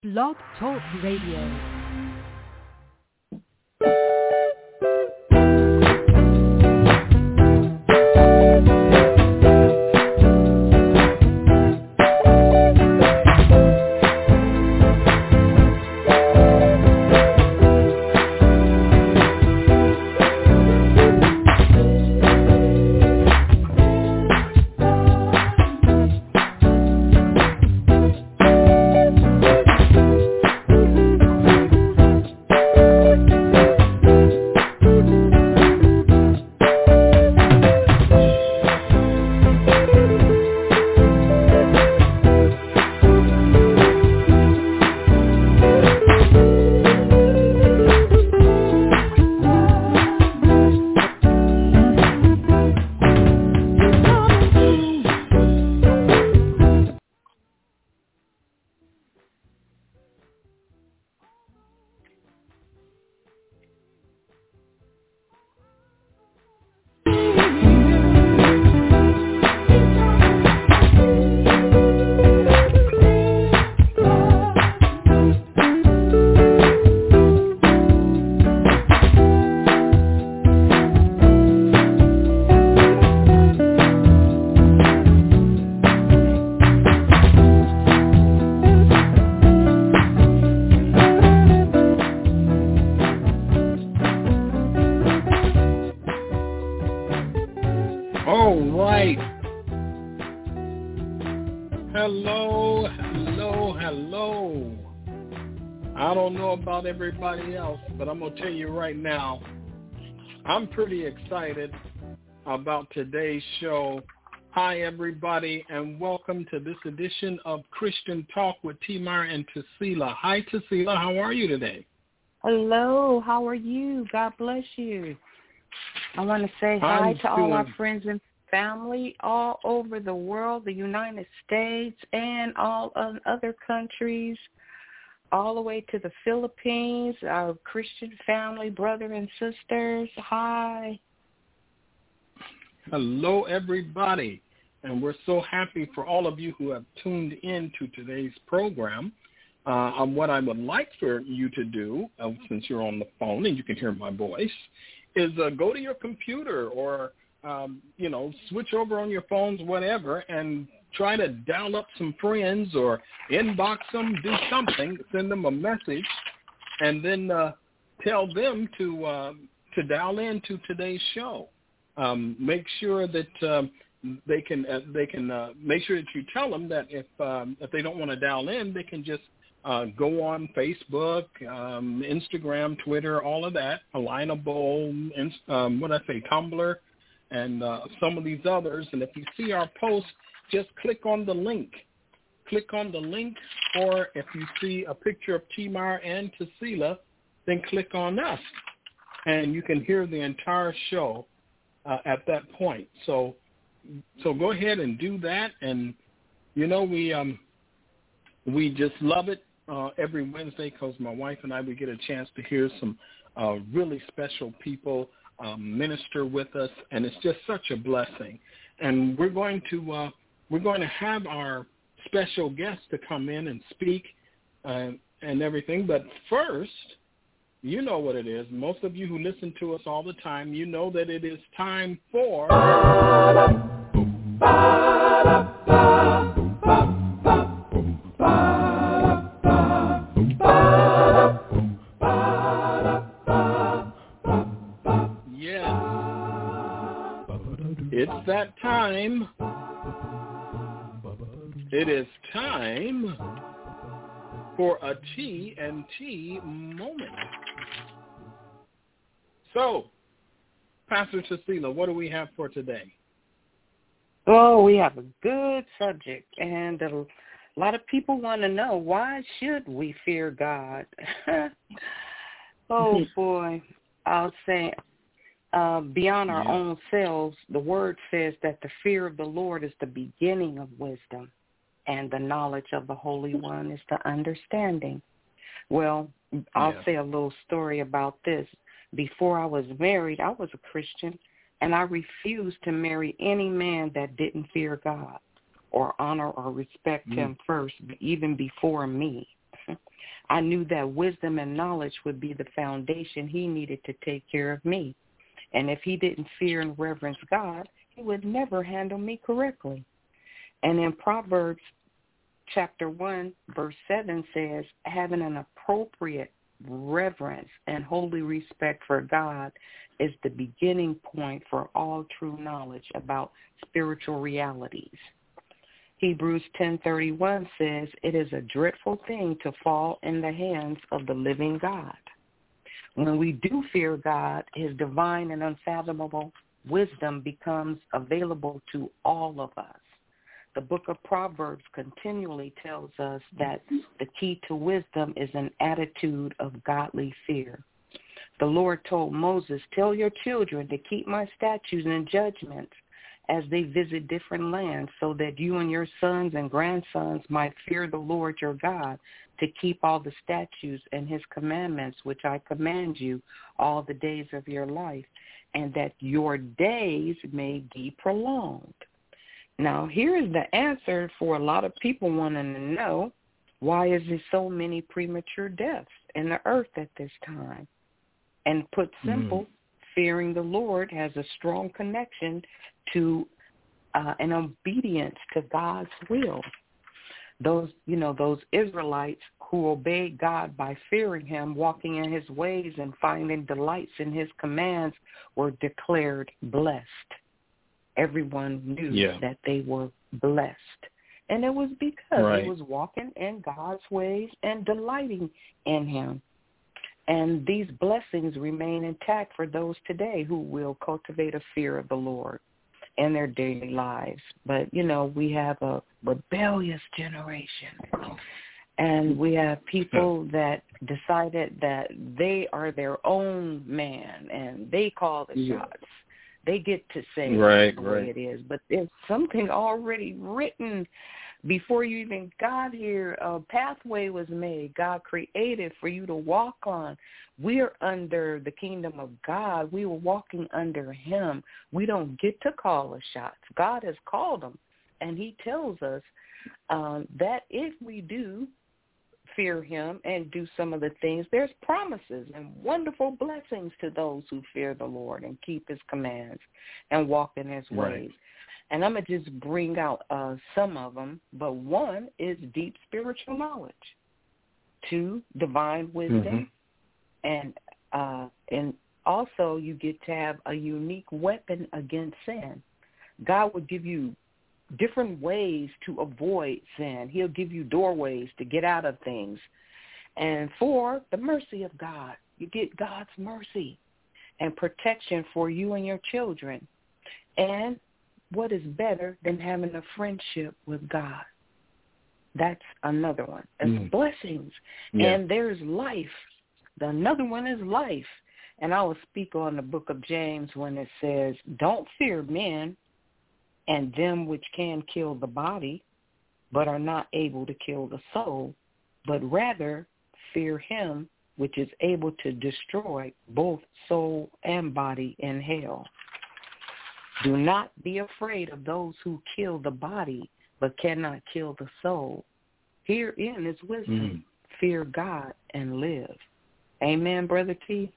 Blog Talk Radio. Everybody else, but I'm going to tell you right now, I'm pretty excited about today's show. Hi, everybody, and welcome to this edition of Christian Talk with T. Meyer and Tesila. Hi, Tesila. How are you today? Hello. How are you? God bless you. I want to say hi to all our friends and family all over the world, the United States, and all other countries, all the way to the Philippines, our Christian family, brother and sisters. Hi. Hello, everybody. And we're so happy for all of you who have tuned in to today's program. What I would like for you to do, since you're on the phone and you can hear my voice, is go to your computer or, switch over on your phones, whatever, and try to dial up some friends or inbox them, do something, send them a message, and then tell them to dial in to today's show. Make sure that they can make sure that you tell them that if they don't want to dial in, they can just go on Facebook, Instagram, Twitter, all of that, Alignable, Tumblr, and some of these others. And if you see our posts, just click on the link. Click on the link, or if you see a picture of T. Meyer and Tesila, then click on us, and you can hear the entire show at that point. So go ahead and do that. And we just love it every Wednesday because my wife and I, we get a chance to hear some really special people minister with us, and it's just such a blessing. And we're going to have our special guest to come in and speak and everything. But first, you know what it is. Most of you who listen to us all the time, you know that it is time for... Yes. It's that time. It is time for a T&T moment. So, Pastor Tesila, what do we have for today? Oh, we have a good subject, and a lot of people want to know, why should we fear God? Oh, boy. I'll say, beyond our own selves, the word says that the fear of the Lord is the beginning of wisdom, and the knowledge of the Holy One is the understanding. Well, I'll say a little story about this. Before I was married, I was a Christian, and I refused to marry any man that didn't fear God or honor or respect him first, even before me. I knew that wisdom and knowledge would be the foundation he needed to take care of me. And if he didn't fear and reverence God, he would never handle me correctly. And in Proverbs chapter 1, verse 7 says, having an appropriate reverence and holy respect for God is the beginning point for all true knowledge about spiritual realities. Hebrews 10:31 says, it is a dreadful thing to fall in the hands of the living God. When we do fear God, his divine and unfathomable wisdom becomes available to all of us. The book of Proverbs continually tells us that the key to wisdom is an attitude of godly fear. The Lord told Moses, tell your children to keep my statutes and judgments as they visit different lands, so that you and your sons and grandsons might fear the Lord your God, to keep all the statutes and his commandments, which I command you all the days of your life, and that your days may be prolonged. Now, here is the answer for a lot of people wanting to know, why is there so many premature deaths in the earth at this time? And put simple, fearing the Lord has a strong connection to an obedience to God's will. Those Israelites who obeyed God by fearing him, walking in his ways and finding delights in his commands were declared blessed. Everyone knew that they were blessed. And it was because he was walking in God's ways and delighting in him. And these blessings remain intact for those today who will cultivate a fear of the Lord in their daily lives. But, we have a rebellious generation. And we have people that decided that they are their own man and they call the shots. They get to say the way it is. But there's something already written before you even got here. A pathway was made. God created for you to walk on. We're under the kingdom of God. We were walking under him. We don't get to call the shots. God has called them. And he tells us that if we do fear him and do some of the things, there's promises and wonderful blessings to those who fear the Lord and keep his commands and walk in his ways. And I'm going to just bring out some of them, but one is deep spiritual knowledge. 2, divine wisdom. And also you get to have a unique weapon against sin. God will give you different ways to avoid sin. He'll give you doorways to get out of things. And 4, the mercy of God. You get God's mercy and protection for you and your children. And what is better than having a friendship with God? That's another one. It's blessings. And there's life. Another one is life. And I will speak on the book of James when it says, don't fear men and them which can kill the body, but are not able to kill the soul, but rather fear him which is able to destroy both soul and body in hell. Do not be afraid of those who kill the body, but cannot kill the soul. Herein is wisdom. Fear God and live. Amen, Brother T.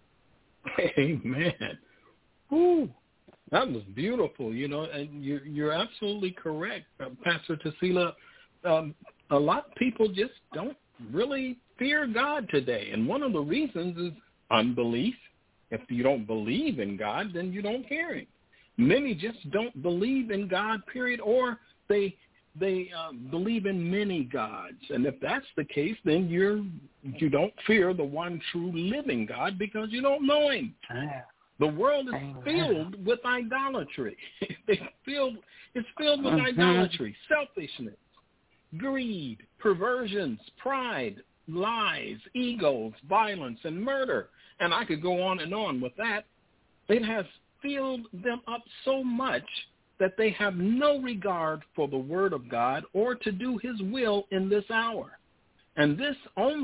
Amen. Ooh, that was beautiful, and you're absolutely correct, Pastor Tasila. A lot of people just don't really fear God today, and one of the reasons is unbelief. If you don't believe in God, then you don't fear him. Many just don't believe in God, period, or they believe in many gods. And if that's the case, then you don't fear the one true living God because you don't know him. The world is filled with idolatry. It's filled with idolatry, selfishness, greed, perversions, pride, lies, egos, violence, and murder. And I could go on and on with that. It has filled them up so much that they have no regard for the word of God or to do his will in this hour. And this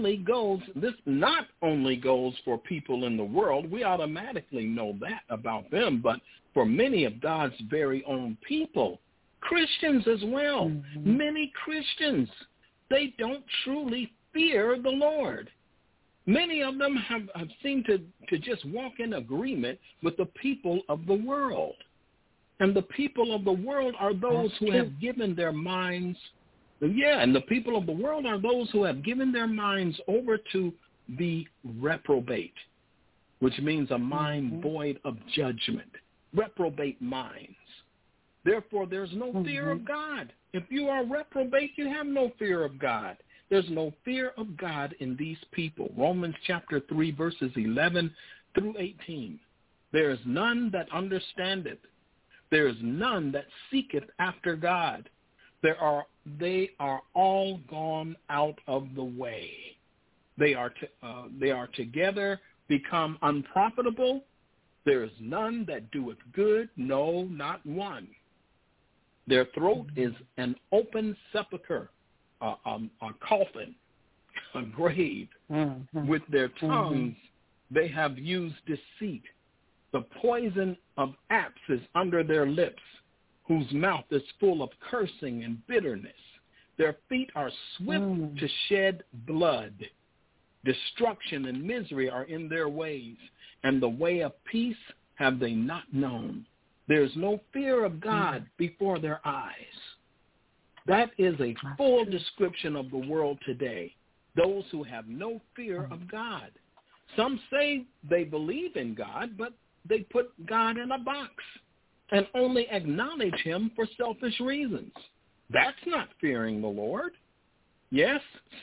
not only goes for people in the world. We automatically know that about them, but for many of God's very own people, Christians as well, many Christians, they don't truly fear the Lord. Many of them have seemed to just walk in agreement with the people of the world. And the people of the world are those who have given their minds, and the people of the world are those who have given their minds over to the reprobate, which means a mind void of judgment, reprobate minds. Therefore, there's no fear of God. If you are reprobate, you have no fear of God. There's no fear of God in these people. Romans chapter 3, verses 11 through 18. There is none that understandeth. There is none that seeketh after God. They are all gone out of the way. They are together become unprofitable. There is none that doeth good, no, not one. Their throat is an open sepulchre, a coffin, a grave. With their tongues they have used deceit. The poison of apes is under their lips, whose mouth is full of cursing and bitterness. Their feet are swift to shed blood. Destruction and misery are in their ways, and the way of peace have they not known. There is no fear of God before their eyes. That is a full description of the world today, those who have no fear of God. Some say they believe in God, but they put God in a box and only acknowledge him for selfish reasons. That's not fearing the Lord. Yes,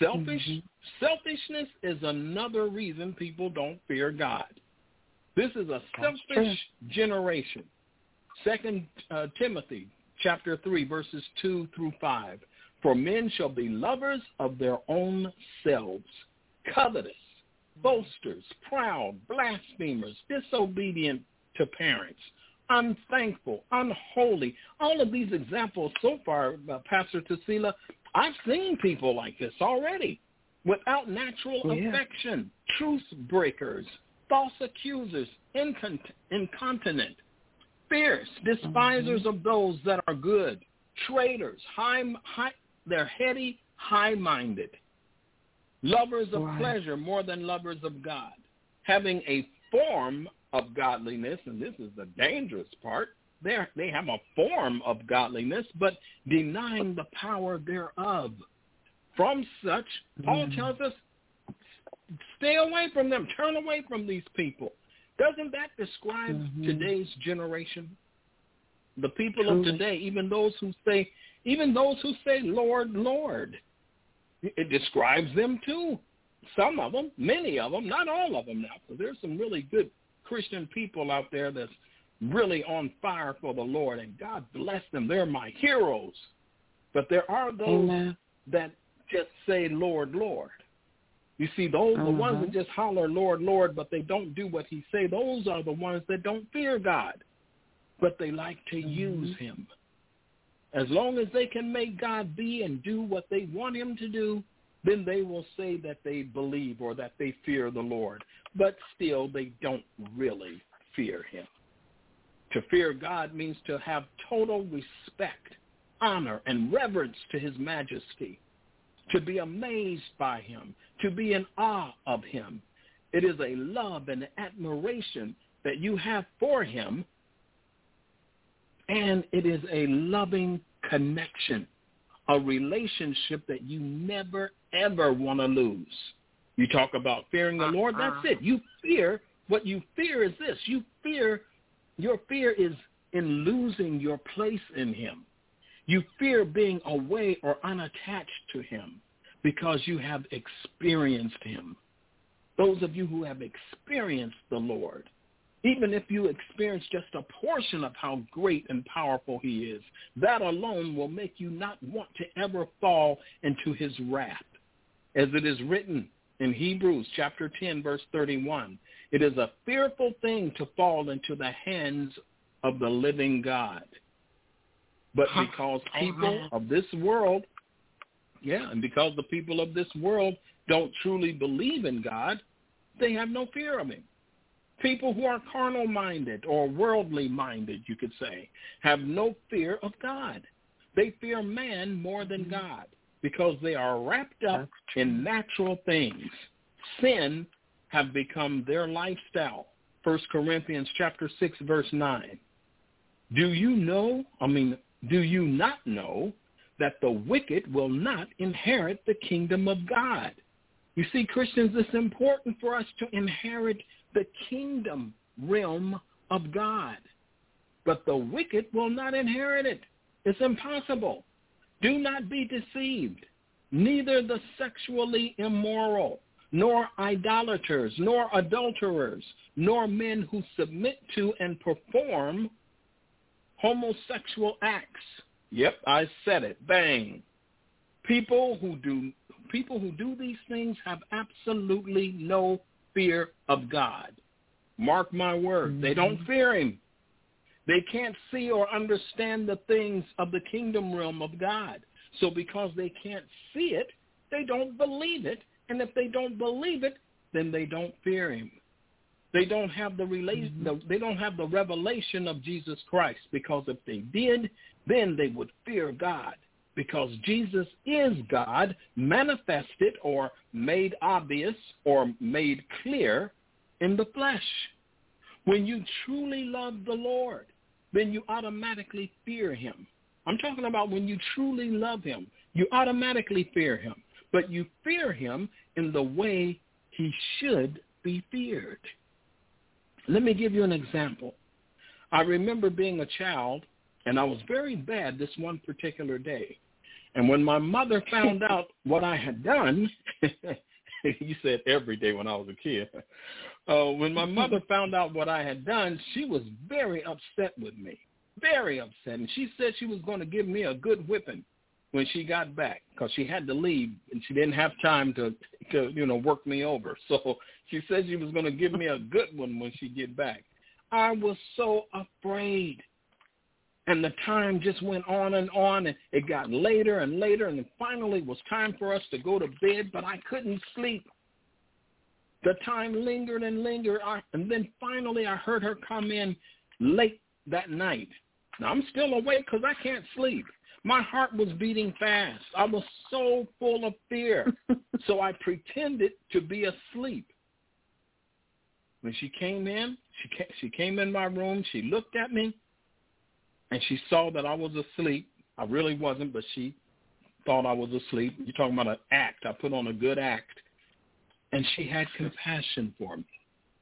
selfishness is another reason people don't fear God. This is a selfish generation. 2 Timothy chapter 3, verses 2 through 5. For men shall be lovers of their own selves, covetous, boasters, proud, blasphemers, disobedient to parents, unthankful, unholy. All of these examples so far, Pastor Tasila, I've seen people like this already, without natural affection, truce breakers, false accusers, incontinent, fierce, despisers of those that are good, traitors, they're heady, high-minded, lovers of pleasure more than lovers of God, having a form of godliness, and this is the dangerous part, they have a form of godliness, but denying the power thereof. From such, Paul tells us, stay away from them, turn away from these people. Doesn't that describe today's generation? The people of today, even those who say, Lord, Lord. It describes them too. Some of them, many of them, not all of them now. So there's some really good Christian people out there that's really on fire for the Lord, and God bless them. They're my heroes. But there are those that just say, Lord, Lord. You see, those the ones that just holler, Lord, Lord, but they don't do what he say, those are the ones that don't fear God, but they like to use him. As long as they can make God be and do what they want him to do, then they will say that they believe or that they fear the Lord. But still, they don't really fear him. To fear God means to have total respect, honor, and reverence to his majesty, to be amazed by him, to be in awe of him. It is a love and admiration that you have for him, and it is a loving connection, a relationship that you never, ever want to lose. You talk about fearing the Lord, that's it. You fear, what you fear is this. Your fear is in losing your place in him. You fear being away or unattached to him because you have experienced him. Those of you who have experienced the Lord, even if you experience just a portion of how great and powerful he is, that alone will make you not want to ever fall into his wrath. As it is written in Hebrews chapter 10, verse 31, it is a fearful thing to fall into the hands of the living God. But because people of this world, and because the people of this world don't truly believe in God, they have no fear of him. People who are carnal-minded or worldly-minded, you could say, have no fear of God. They fear man more than God because they are wrapped up in natural things. Sin have become their lifestyle. 1 Corinthians chapter 6, verse 9. Do you not know that the wicked will not inherit the kingdom of God? You see, Christians, it's important for us to inherit the kingdom realm of God. But the wicked will not inherit it. It's impossible. Do not be deceived. Neither the sexually immoral, nor idolaters, nor adulterers, nor men who submit to and perform homosexual acts. Yep, I said it. Bang. People who do these things have absolutely no fear of God. Mark my word. They don't fear him. They can't see or understand the things of the kingdom realm of God. So because they can't see it, they don't believe it. And if they don't believe it, then they don't fear him. They don't have they don't have the revelation of Jesus Christ, because if they did, then they would fear God, because Jesus is God manifested or made obvious or made clear in the flesh. When you truly love the Lord, then you automatically fear him. I'm talking about when you truly love him, you automatically fear him. But you fear him in the way he should be feared. Let me give you an example. I remember being a child, and I was very bad this one particular day. And when my mother found out what I had done, you said every day when I was a kid. When my mother found out what I had done, she was very upset with me, very upset. And she said she was going to give me a good whipping when she got back, because she had to leave and she didn't have time to work me over. So she said she was going to give me a good one when she get back. I was so afraid. And the time just went on, and it got later and later, and finally it was time for us to go to bed, but I couldn't sleep. The time lingered and lingered, and then finally I heard her come in late that night. Now, I'm still awake because I can't sleep. My heart was beating fast. I was so full of fear, so I pretended to be asleep. When she came in, she came in my room, she looked at me, and she saw that I was asleep. I really wasn't, but she thought I was asleep. You're talking about an act. I put on a good act. And she had compassion for me.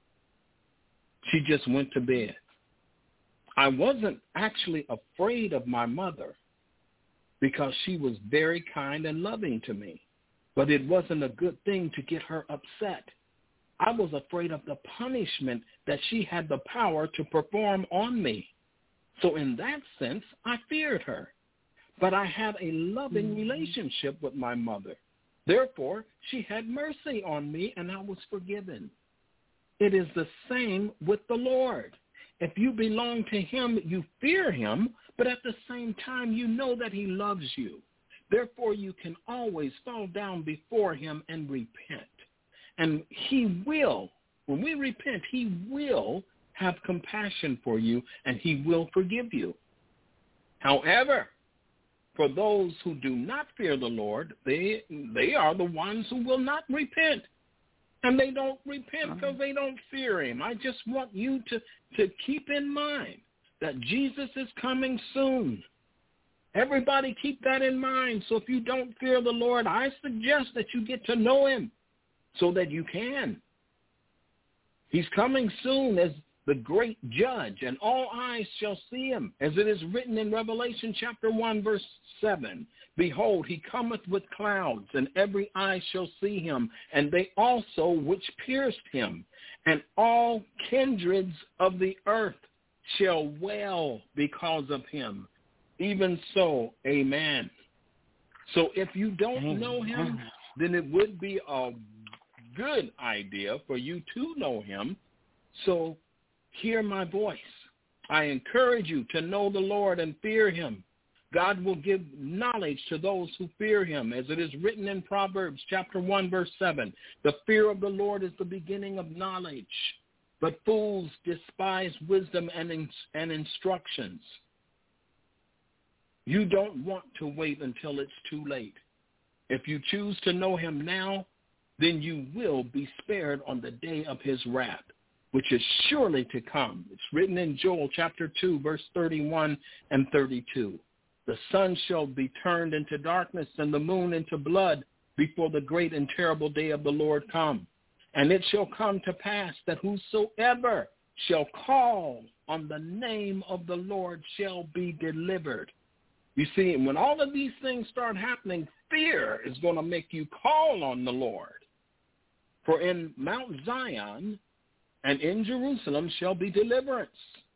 She just went to bed. I wasn't actually afraid of my mother, because she was very kind and loving to me. But it wasn't a good thing to get her upset. I was afraid of the punishment that she had the power to perform on me. So in that sense, I feared her. But I had a loving relationship with my mother. Therefore, she had mercy on me, and I was forgiven. It is the same with the Lord. If you belong to him, you fear him, but at the same time, you know that he loves you. Therefore, you can always fall down before him and repent. And he will, when we repent, he will have compassion for you, and he will forgive you. However, for those who do not fear the Lord, they are the ones who will not repent. And they don't repent because they don't fear him. I just want you to keep in mind that Jesus is coming soon. Everybody keep that in mind. So if you don't fear the Lord, I suggest that you get to know him so that you can. He's coming soon as the great judge, and all eyes shall see him, as it is written in Revelation chapter 1, verse 7. Behold, he cometh with clouds, and every eye shall see him, and they also which pierced him, and all kindreds of the earth shall wail because of him. Even so, amen. So if you don't know him, then it would be a good idea for you to know him. So hear my voice. I encourage you to know the Lord and fear him. God will give knowledge to those who fear him, as it is written in Proverbs chapter 1, verse 7. The fear of the Lord is the beginning of knowledge, but fools despise wisdom and instructions. You don't want to wait until it's too late. If you choose to know him now, then you will be spared on the day of his wrath, which is surely to come. It's written in Joel chapter 2, verse 31 and 32. The sun shall be turned into darkness and the moon into blood before the great and terrible day of the Lord come. And it shall come to pass that whosoever shall call on the name of the Lord shall be delivered. You see, when all of these things start happening, fear is going to make you call on the Lord. For in Mount Zion and in Jerusalem shall be deliverance,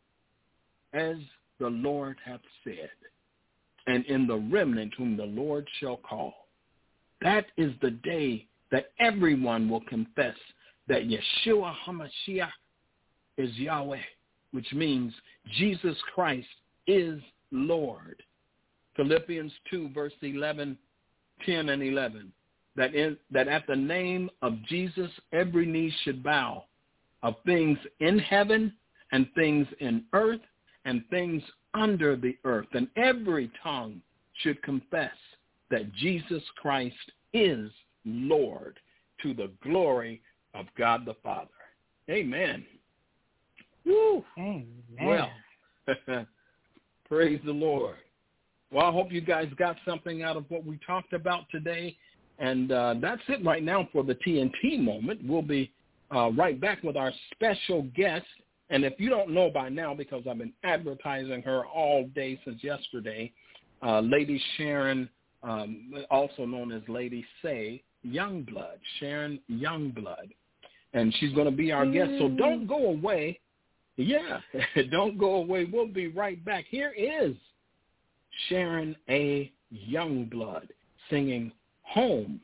as the Lord hath said, and in the remnant whom the Lord shall call. That is the day that everyone will confess that Yeshua HaMashiach is Yahweh, which means Jesus Christ is Lord. Philippians 2, verse 10 and 11, that at the name of Jesus every knee should bow, of things in heaven and things in earth and things under the earth, and every tongue should confess that Jesus Christ is Lord, to the glory of God the Father. Amen. Woo. Amen. Well, praise the Lord. Well, I hope you guys got something out of what we talked about today. And that's it right now for the TNT moment. We'll be right back with our special guest. And if you don't know by now, because I've been advertising her all day since yesterday, Lady Sharon, also known as Lady Say Youngblood, Sharon Youngblood. And she's going to be our guest. So don't go away. Yeah, don't go away. We'll be right back. Here is Sharon A. Youngblood singing Home.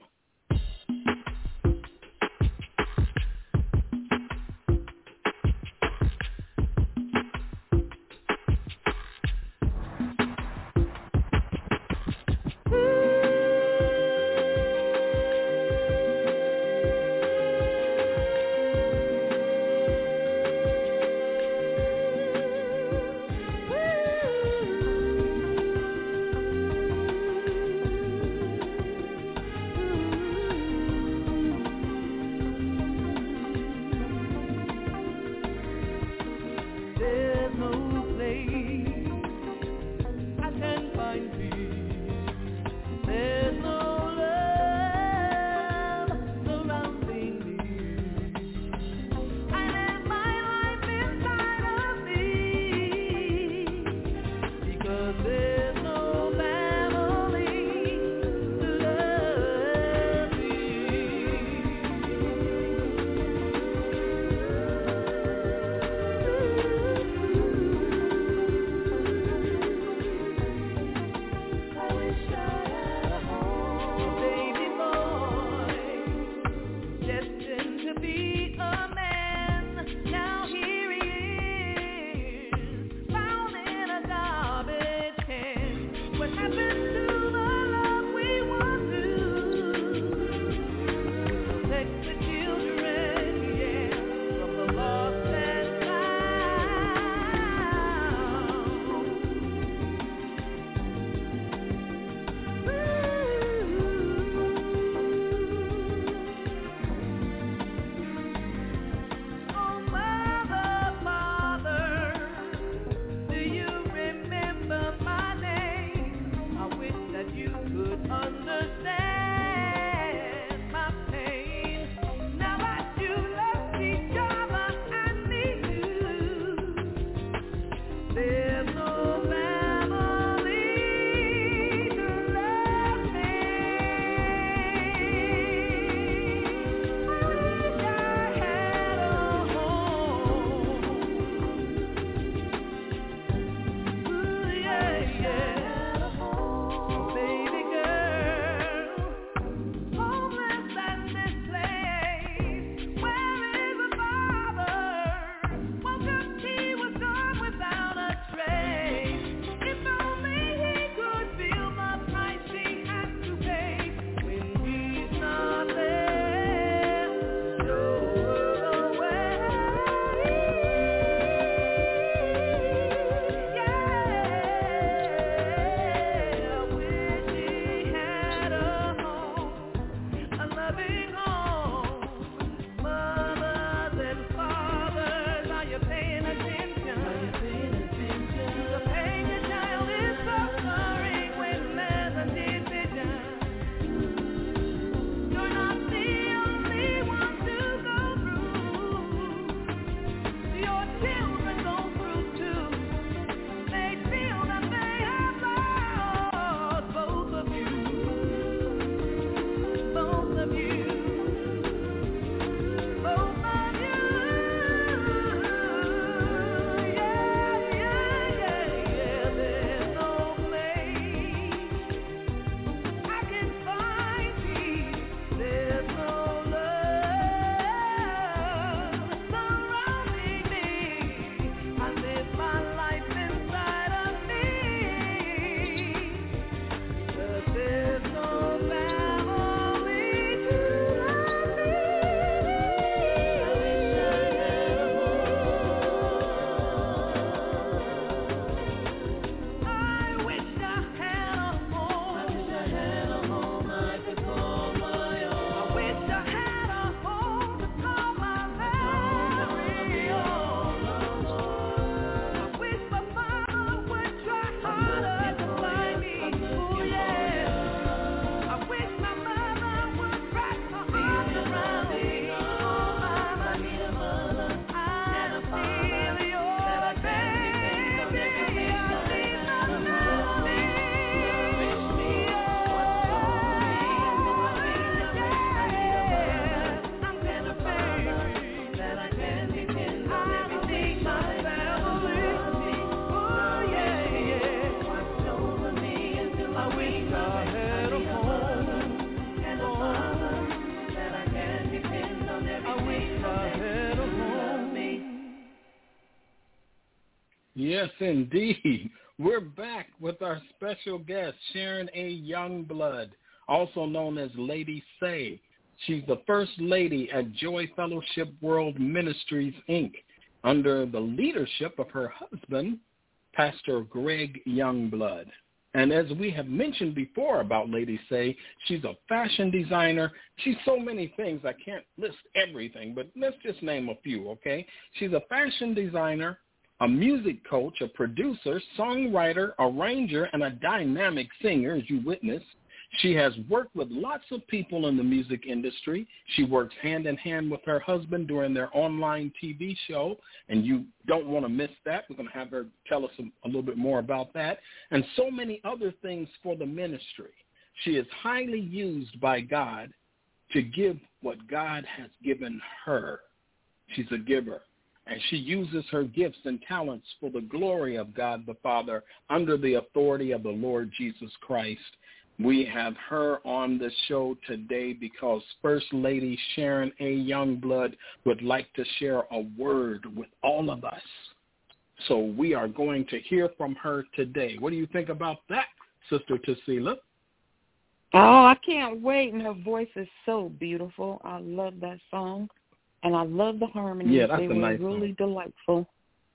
Yes, indeed. We're back with our special guest, Sharon A. Youngblood, also known as Lady Say. She's the First Lady at Joy Fellowship World Ministries, Inc., under the leadership of her husband, Pastor Greg Youngblood. And as we have mentioned before about Lady Say, she's a fashion designer. She's so many things. I can't list everything, but let's just name a few, okay? She's a fashion designer, a music coach, a producer, songwriter, arranger, and a dynamic singer, as you witnessed. She has worked with lots of people in the music industry. She works hand in hand with her husband during their online TV show, and you don't want to miss that. We're going to have her tell us a little bit more about that, and so many other things for the ministry. She is highly used by God to give what God has given her. She's a giver, and she uses her gifts and talents for the glory of God the Father under the authority of the Lord Jesus Christ. We have her on the show today because First Lady Sharon A. Youngblood would like to share a word with all of us. So we are going to hear from her today. What do you think about that, Sister Tasila? Oh, I can't wait, and her voice is so beautiful. I love that song, and I love the harmonies. Yeah, that's they were nice really delightful.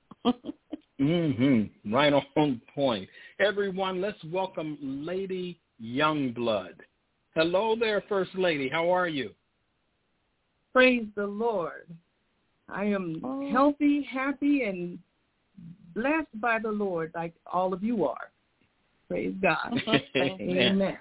Right on point. Everyone, let's welcome Lady Youngblood. Hello there, First Lady. How are you? Praise the Lord. I am healthy, happy, and blessed by the Lord like all of you are. Praise God. Amen.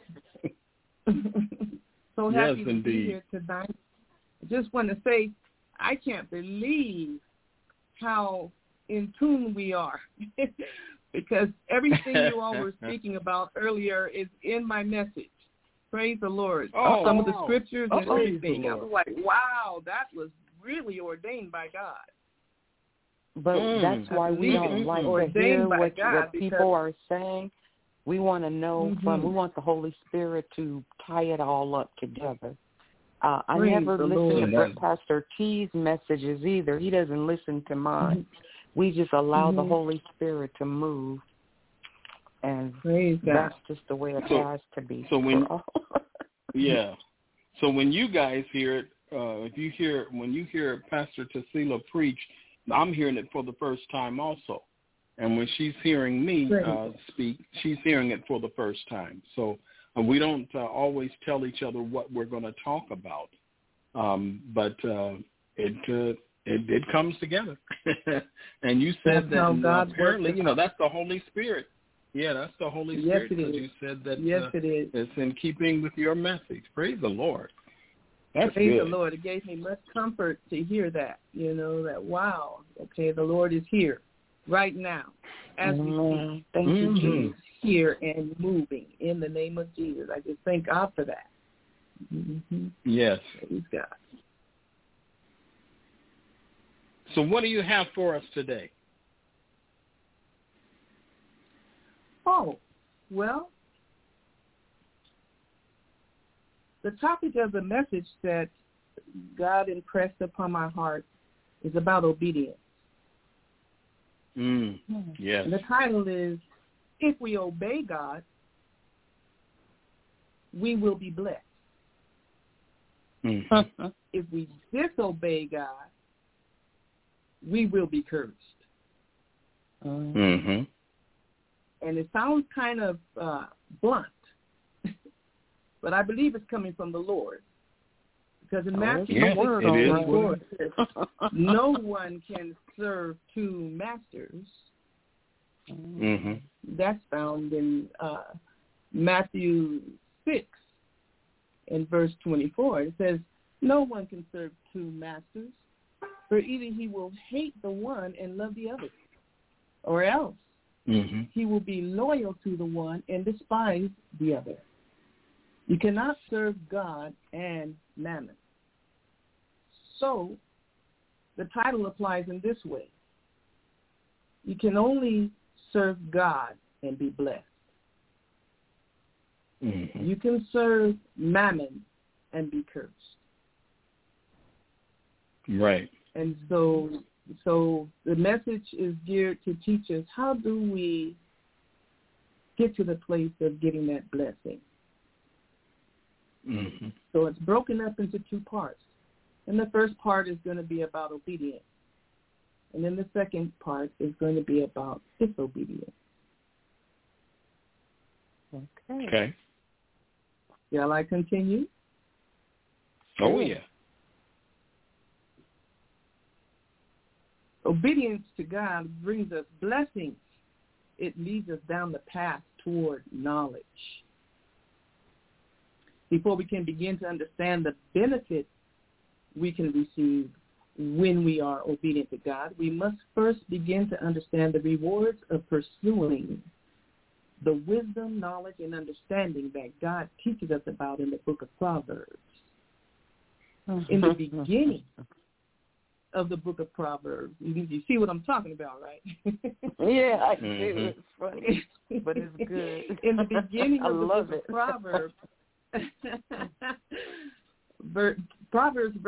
So happy to be here tonight. I just want to say I can't believe how in tune we are because everything you all were speaking about earlier is in my message. Praise the Lord. Some of the scriptures and everything. I was like, wow, that was really ordained by God. But that's why we don't like to hear what people are saying. We want to know we want the Holy Spirit to tie it all up together. I never listen to Pastor T's messages either. He doesn't listen to mine. We just allow the Holy Spirit to move. And that's just the way it has to be. So when So when you guys hear it, when you hear Pastor Tasila preach, I'm hearing it for the first time also. And when she's hearing me speak, she's hearing it for the first time. So we don't always tell each other what we're going to talk about, but it comes together. And you said that apparently, that's the Holy Spirit. Yeah, that's the Holy Spirit. Because you said that it is. It's in keeping with your message. Praise the Lord. That's Praise good. the Lord. It gave me much comfort to hear that, that, wow, okay, the Lord is here right now as we speak. Thank you, Jesus. Here and moving in the name of Jesus. I just thank God for that. Yes. Praise God. So what do you have for us today? Oh, well, the topic of the message that God impressed upon my heart is about obedience. Yes. And the title is, If We Obey God, We Will Be Blessed. If we disobey God, we will be cursed. And it sounds kind of blunt, but I believe it's coming from the Lord. Because in Matthew 6:24, it says, no one can serve two masters. That's found in Matthew 6 in verse 24. It says, no one can serve two masters, for either he will hate the one and love the other, or else he will be loyal to the one and despise the other. You cannot serve God and mammon. So the title applies in this way. You can only serve God and be blessed. You can serve mammon and be cursed. Right. And so So the message is geared to teach us, how do we get to the place of getting that blessing? Mm-hmm. So it's broken up into two parts. And the first part is going to be about obedience. And then the second part is going to be about disobedience. Okay. Shall I continue? Oh, yeah. Obedience to God brings us blessings. It leads us down the path toward knowledge. Before we can begin to understand the benefits we can receive when we are obedient to God, we must first begin to understand the rewards of pursuing the wisdom, knowledge, and understanding that God teaches us about in the book of Proverbs. In the beginning of the book of Proverbs, you see what I'm talking about, right? Yeah, I do. It's funny, but it's good. In the beginning of the book of Proverbs,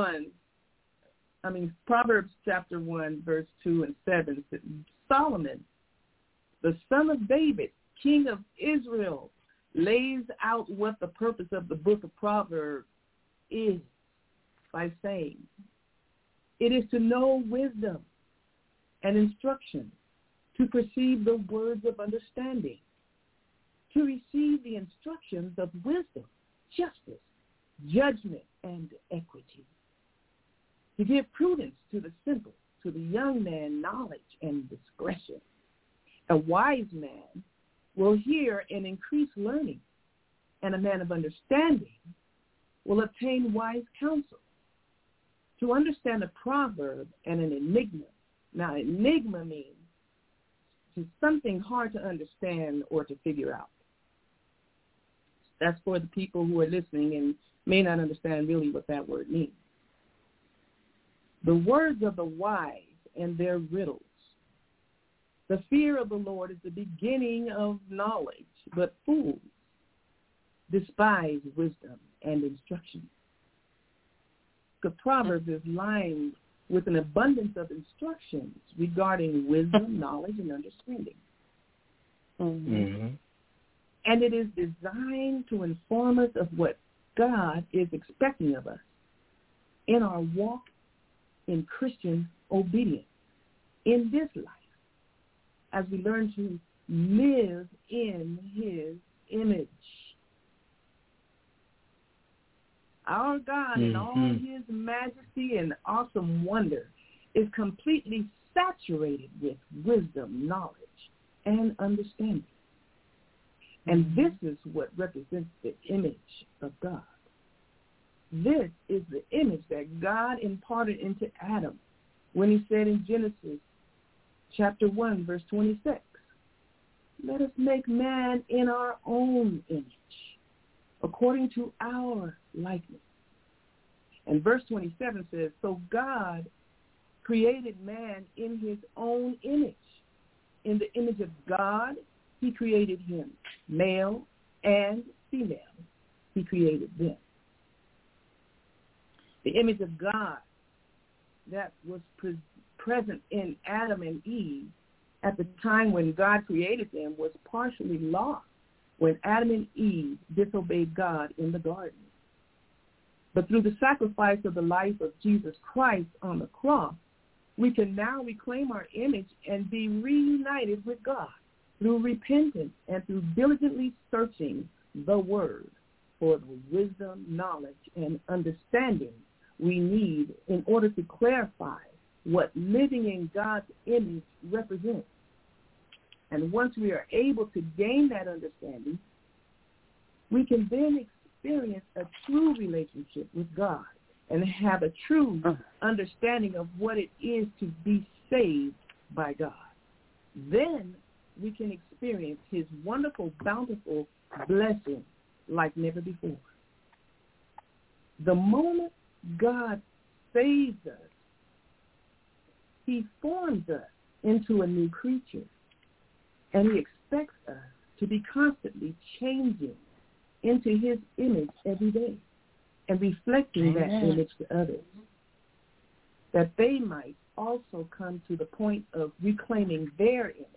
Proverbs chapter 1, verse 2 and 7, Solomon, the son of David, king of Israel, lays out what the purpose of the book of Proverbs is by saying, it is to know wisdom and instruction, to perceive the words of understanding, to receive the instructions of wisdom, justice, judgment, and equity, to give prudence to the simple, to the young man knowledge and discretion. A wise man will hear and increase learning, and a man of understanding will obtain wise counsel. To understand a proverb and an enigma. Now, enigma means something hard to understand or to figure out. That's for the people who are listening and may not understand really what that word means. The words of the wise and their riddles. The fear of the Lord is the beginning of knowledge, but fools despise wisdom and instruction. The Proverbs is lined with an abundance of instructions regarding wisdom, knowledge, and understanding. Mm-hmm. And it is designed to inform us of what God is expecting of us in our walk in Christian obedience in this life, as we learn to live in his image. Our God, in all his majesty and awesome wonder, is completely saturated with wisdom, knowledge, and understanding. And this is what represents the image of God. This is the image that God imparted into Adam when he said in Genesis chapter 1, verse 26, let us make man in our own image, according to our likeness. And verse 27 says, so God created man in his own image. In the image of God, he created him. Male and female, he created them. The image of God that was present in Adam and Eve at the time when God created them was partially lost when Adam and Eve disobeyed God in the garden. But through the sacrifice of the life of Jesus Christ on the cross, we can now reclaim our image and be reunited with God through repentance and through diligently searching the Word for the wisdom, knowledge, and understanding we need in order to clarify what living in God's image represents. And once we are able to gain that understanding, we can then experience a true relationship with God and have a true understanding of what it is to be saved by God. Then we can experience his wonderful, bountiful blessing like never before. The moment God saves us, he forms us into a new creature, and he expects us to be constantly changing into his image every day and reflecting that image to others. that they might also come to the point of reclaiming their image.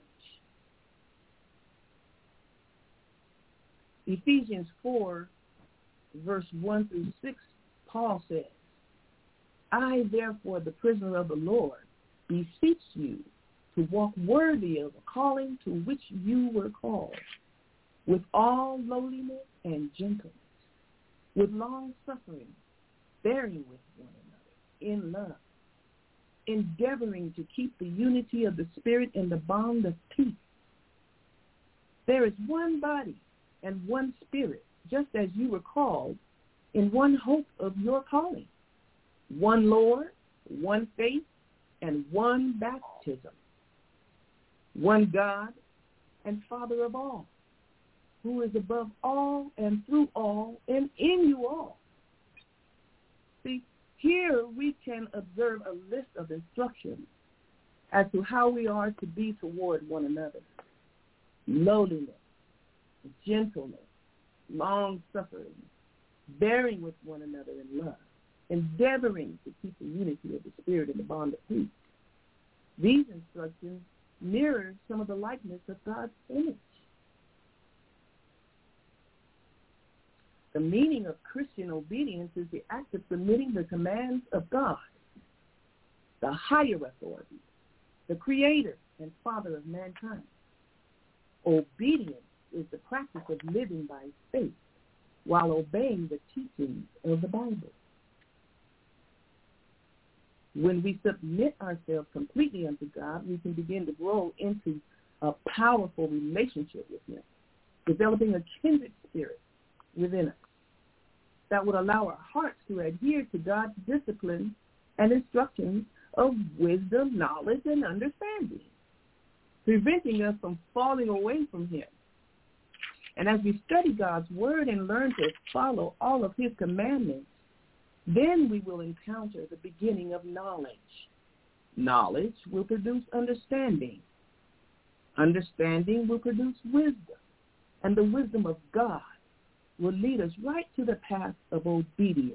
Ephesians 4, verse 1 through 6, Paul says, I, therefore, the prisoner of the Lord, beseech you to walk worthy of the calling to which you were called, with all lowliness and gentleness, with long suffering, bearing with one another in love, endeavoring to keep the unity of the Spirit in the bond of peace. There is one body and one Spirit, just as you were called, in one hope of your calling, one Lord, one faith, and one baptism, one God and Father of all, who is above all and through all and in you all. See, here we can observe a list of instructions as to how we are to be toward one another. Lowliness, gentleness, long-suffering, bearing with one another in love, endeavoring to keep the unity of the Spirit in the bond of peace. These instructions mirror some of the likeness of God's image. The meaning of Christian obedience is the act of submitting the commands of God, the higher authority, the Creator and Father of mankind. Obedience is the practice of living by faith while obeying the teachings of the Bible. When we submit ourselves completely unto God, we can begin to grow into a powerful relationship with Him, developing a kindred spirit within us that would allow our hearts to adhere to God's discipline and instructions of wisdom, knowledge, and understanding, preventing us from falling away from Him. And as we study God's Word and learn to follow all of His commandments, then we will encounter the beginning of knowledge. Knowledge will produce understanding. Understanding will produce wisdom. And the wisdom of God will lead us right to the path of obedience.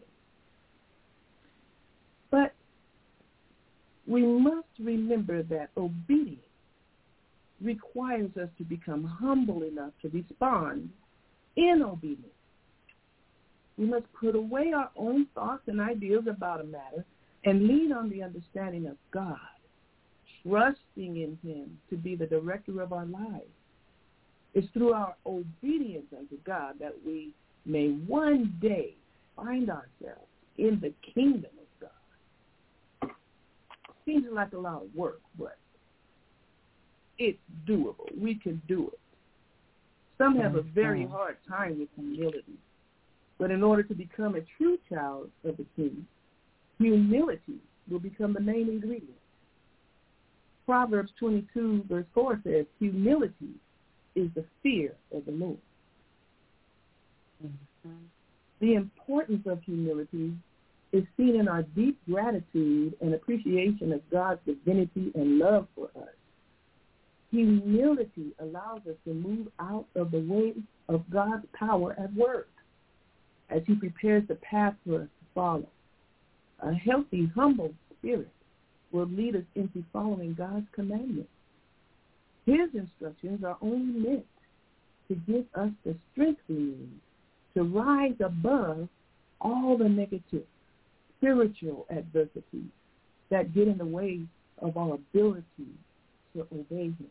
But we must remember that obedience requires us to become humble enough to respond in obedience. We must put away our own thoughts and ideas about a matter and lean on the understanding of God, trusting in Him to be the director of our lives. It's through our obedience unto God that we may one day find ourselves in the kingdom of God. Seems like a lot of work, but it's doable. We can do it. Some have a very hard time with humility. But in order to become a true child of the King, humility will become the main ingredient. Proverbs 22, verse 4 says, humility is the fear of the Lord. Mm-hmm. The importance of humility is seen in our deep gratitude and appreciation of God's divinity and love for us. Humility allows us to move out of the way of God's power at work as He prepares the path for us to follow. A healthy, humble spirit will lead us into following God's commandments. His instructions are only meant to give us the strength we need to rise above all the negative spiritual adversities that get in the way of our ability to obey Him.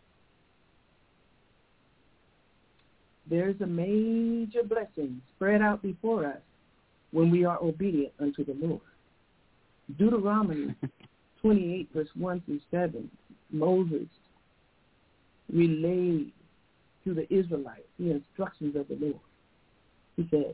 There's a major blessing spread out before us when we are obedient unto the Lord. Deuteronomy 28, verse 1 through 7, Moses relayed to the Israelites the instructions of the Lord. He said,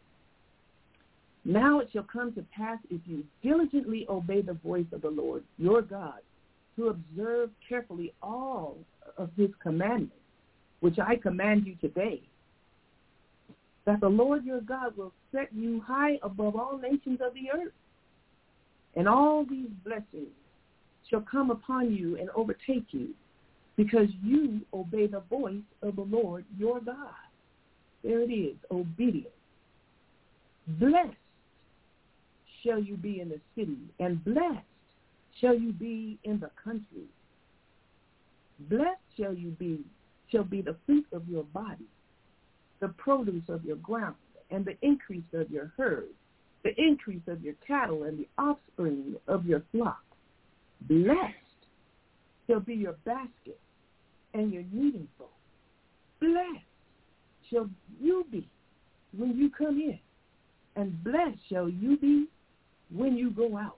now it shall come to pass if you diligently obey the voice of the Lord your God, to observe carefully all of His commandments, which I command you today, that the Lord your God will set you high above all nations of the earth. And all these blessings shall come upon you and overtake you, because you obey the voice of the Lord your God. There it is, obedience. Blessed shall you be in the city, and blessed shall you be in the country. Blessed shall be the fruit of your body, the produce of your ground, and the increase of your herd, the increase of your cattle, and the offspring of your flock. Blessed shall be your basket and your kneading bowl. Blessed shall you be when you come in, and blessed shall you be when you go out.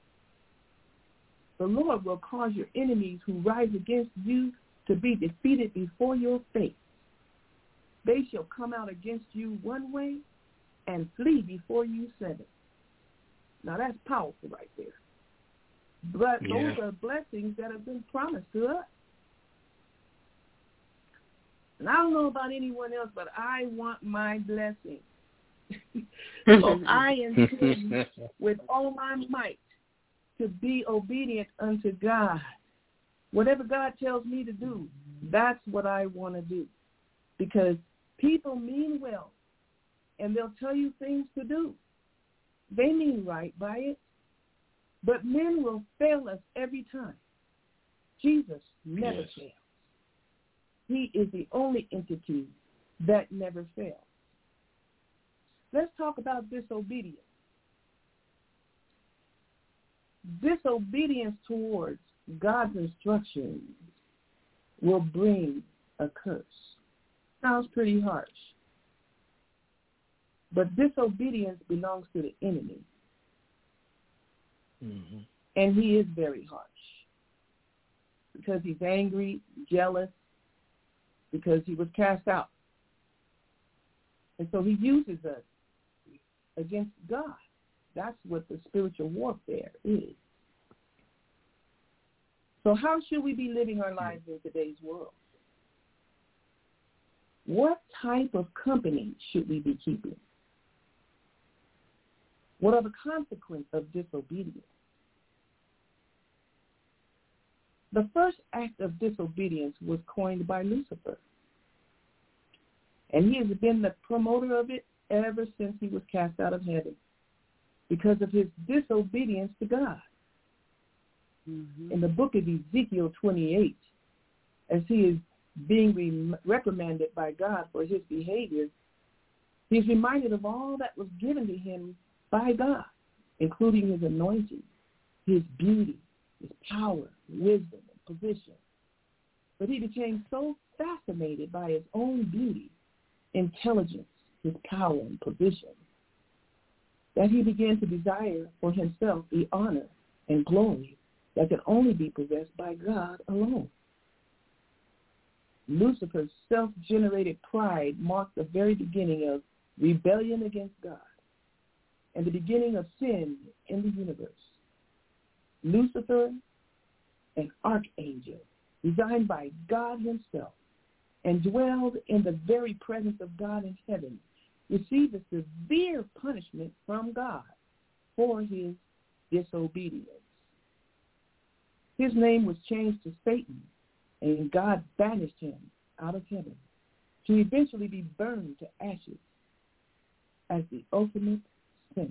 The Lord will cause your enemies who rise against you to be defeated before your face. They shall come out against you one way and flee before you seven. Now that's powerful right there. But those are blessings that have been promised to us. And I don't know about anyone else, but I want my blessing. So I intend with all my might to be obedient unto God. Whatever God tells me to do, that's what I want to do. Because people mean well, and they'll tell you things to do. They mean right by it, but men will fail us every time. Jesus never fails. He is the only entity that never fails. Let's talk about disobedience. Disobedience towards God's instructions will bring a curse. Sounds pretty harsh. But disobedience belongs to the enemy. Mm-hmm. And he is very harsh. Because he's angry, jealous, because he was cast out. And so he uses us against God. That's what the spiritual warfare is. So how should we be living our lives in today's world? What type of company should we be keeping? What are the consequences of disobedience? The first act of disobedience was coined by Lucifer. And he has been the promoter of it ever since he was cast out of heaven because of his disobedience to God. Mm-hmm. In the book of Ezekiel 28, as he is being reprimanded by God for his behavior, he's reminded of all that was given to him by God, including his anointing, his beauty, his power, wisdom, and position. But he became so fascinated by his own beauty, intelligence, his power, and position, that he began to desire for himself the honor and glory that could only be possessed by God alone. Lucifer's self-generated pride marked the very beginning of rebellion against God and the beginning of sin in the universe. Lucifer, an archangel designed by God himself and dwelled in the very presence of God in heaven, received a severe punishment from God for his disobedience. His name was changed to Satan, and God banished him out of heaven to eventually be burned to ashes as the ultimate sinner.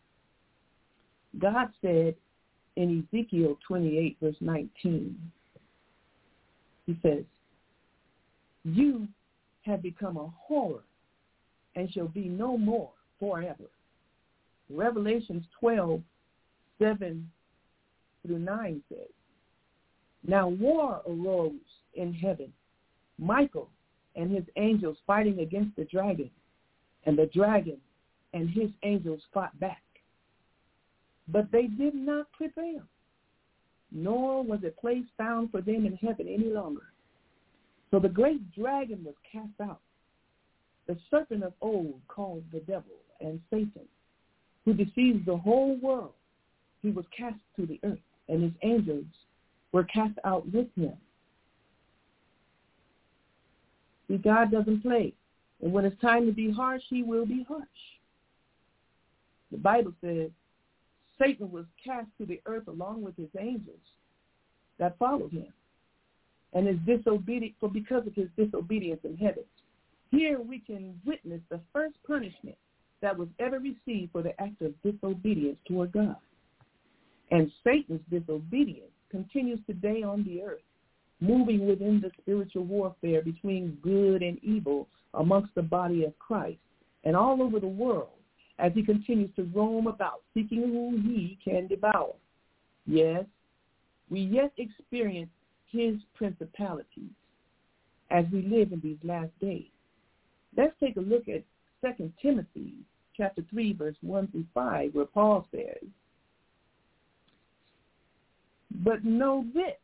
God said in Ezekiel 28, verse 19, he says, "You have become a horror and shall be no more forever." Revelations 12, 7 through 9 says, "Now war arose in heaven, Michael and his angels fighting against the dragon, and the dragon and his angels fought back. But they did not prevail, nor was a place found for them in heaven any longer. So the great dragon was cast out, the serpent of old called the devil and Satan, who deceives the whole world. He was cast to the earth, and his angels were cast out with him." See, God doesn't play. And when it's time to be harsh, he will be harsh. The Bible says Satan was cast to the earth along with his angels that followed him. And his disobedience, because of his disobedience in heaven. Here we can witness the first punishment that was ever received for the act of disobedience toward God. And Satan's disobedience continues today on the earth, moving within the spiritual warfare between good and evil amongst the body of Christ and all over the world as he continues to roam about seeking whom he can devour. Yes, we yet experience his principalities as we live in these last days. Let's take a look at 2 Timothy chapter 3, verse 1 through 5, where Paul says, "But know this,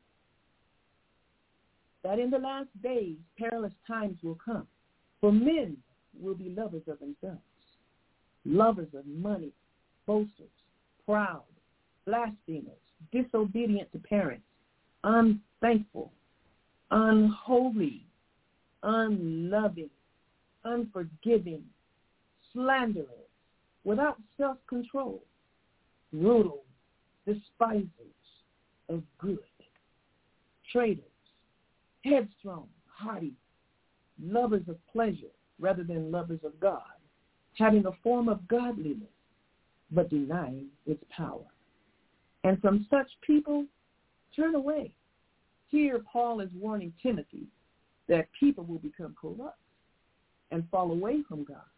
that in the last days perilous times will come, for men will be lovers of themselves, lovers of money, boasters, proud, blasphemers, disobedient to parents, unthankful, unholy, unloving, unforgiving, slanderers, without self-control, brutal, despisers of good, traitors, headstrong, haughty, lovers of pleasure rather than lovers of God, having a form of godliness, but denying its power. And from such people, turn away." Here, Paul is warning Timothy that people will become corrupt and fall away from God.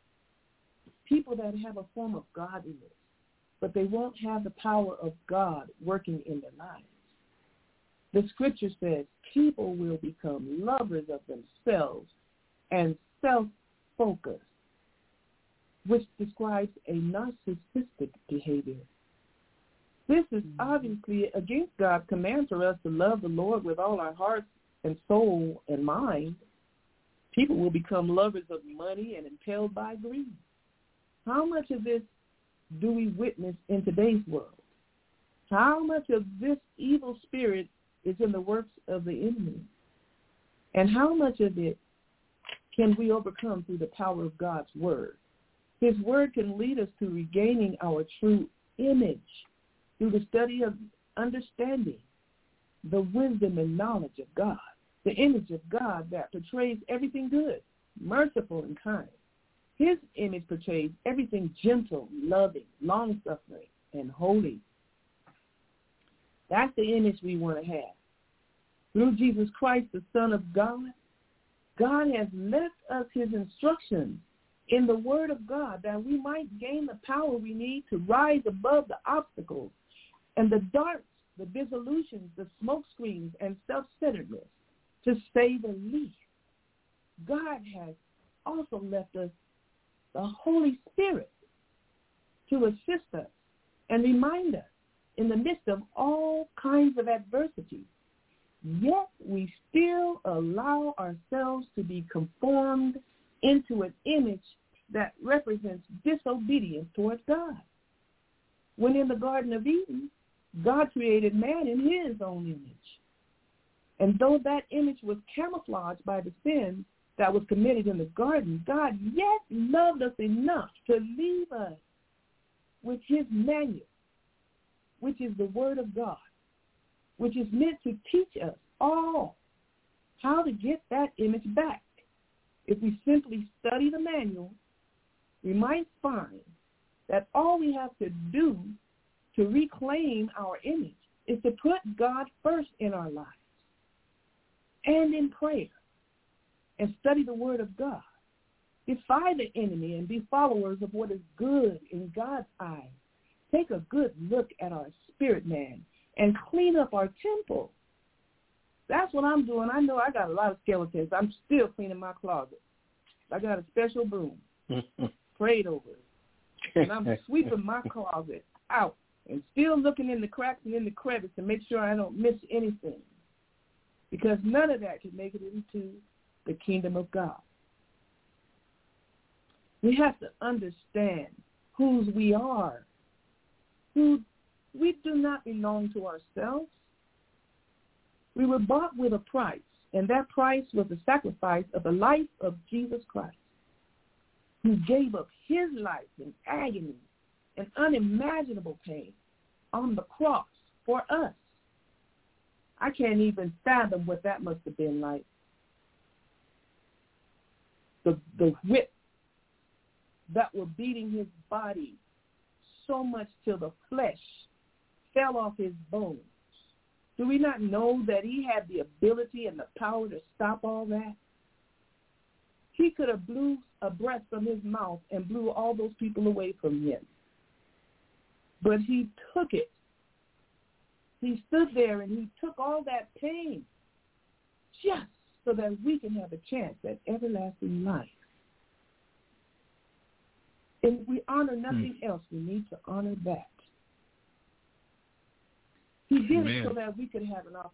People that have a form of godliness, but they won't have the power of God working in their lives. The scripture says people will become lovers of themselves and self-focused, which describes a narcissistic behavior. This is obviously against God's command for us to love the Lord with all our hearts and soul and mind. People will become lovers of money and impelled by greed. How much of this do we witness in today's world? How much of this evil spirit is in the works of the enemy? And how much of it can we overcome through the power of God's word? His word can lead us to regaining our true image through the study of understanding the wisdom and knowledge of God, the image of God that portrays everything good, merciful, and kind. His image portrays everything gentle, loving, long-suffering, and holy. That's the image we want to have. Through Jesus Christ, the Son of God, God has left us his instructions in the Word of God that we might gain the power we need to rise above the obstacles and the darts, the disillusions, the smoke screens, and self-centeredness, to say the least. God has also left us the Holy Spirit to assist us and remind us in the midst of all kinds of adversity. Yet we still allow ourselves to be conformed into an image that represents disobedience towards God. When in the Garden of Eden, God created man in his own image. And though that image was camouflaged by the sin that was committed in the garden, God yet loved us enough to leave us with his manual, which is the Word of God, which is meant to teach us all how to get that image back. If we simply study the manual, we might find that all we have to do to reclaim our image is to put God first in our lives and in prayer and study the Word of God. Defy the enemy and be followers of what is good in God's eyes. Take a good look at our spirit man and clean up our temple. That's what I'm doing. I know I got a lot of skeletons. I'm still cleaning my closet. I got a special broom, prayed over it. And I'm sweeping my closet out and still looking in the cracks and in the crevice to make sure I don't miss anything. Because none of that can make it into the kingdom of God. We have to understand whose we are. We do not belong to ourselves. We were bought with a price, and that price was the sacrifice of the life of Jesus Christ, who gave up his life in agony and unimaginable pain on the cross for us. I can't even fathom what that must have been like. The whip that were beating his body so much till the flesh fell off his bones? Do we not know that he had the ability and the power to stop all that? He could have blew a breath from his mouth and blew all those people away from him. But he took it. He stood there and he took all that pain just so that we can have a chance at everlasting life. If we honor nothing else, we need to honor that. He did it so that we could have an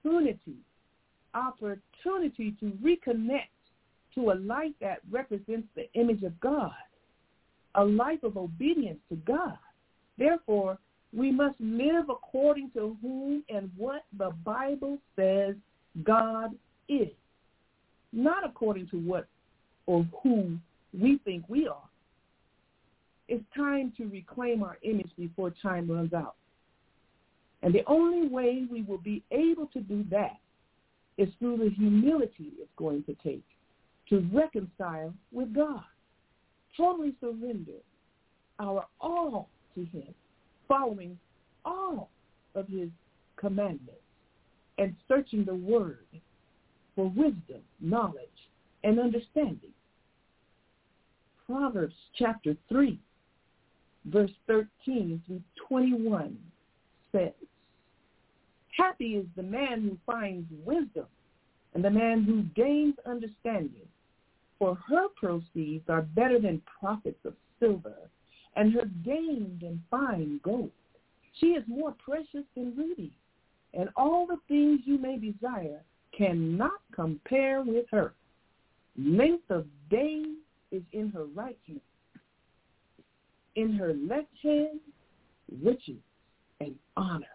opportunity to reconnect to a life that represents the image of God, a life of obedience to God. Therefore, we must live according to whom and what the Bible says God is, not according to what or who we think we are. It's time to reclaim our image before time runs out. And the only way we will be able to do that is through the humility it's going to take to reconcile with God, totally surrender our all to him, following all of his commandments, and searching the word for wisdom, knowledge, and understanding. Proverbs chapter 3, verse 13 through 21 says, "Happy is the man who finds wisdom, and the man who gains understanding. For her proceeds are better than profits of silver, and her gain than fine gold. She is more precious than rubies, and all the things you may desire cannot compare with her. Length of days is in her right hand. In her left hand, riches and honor.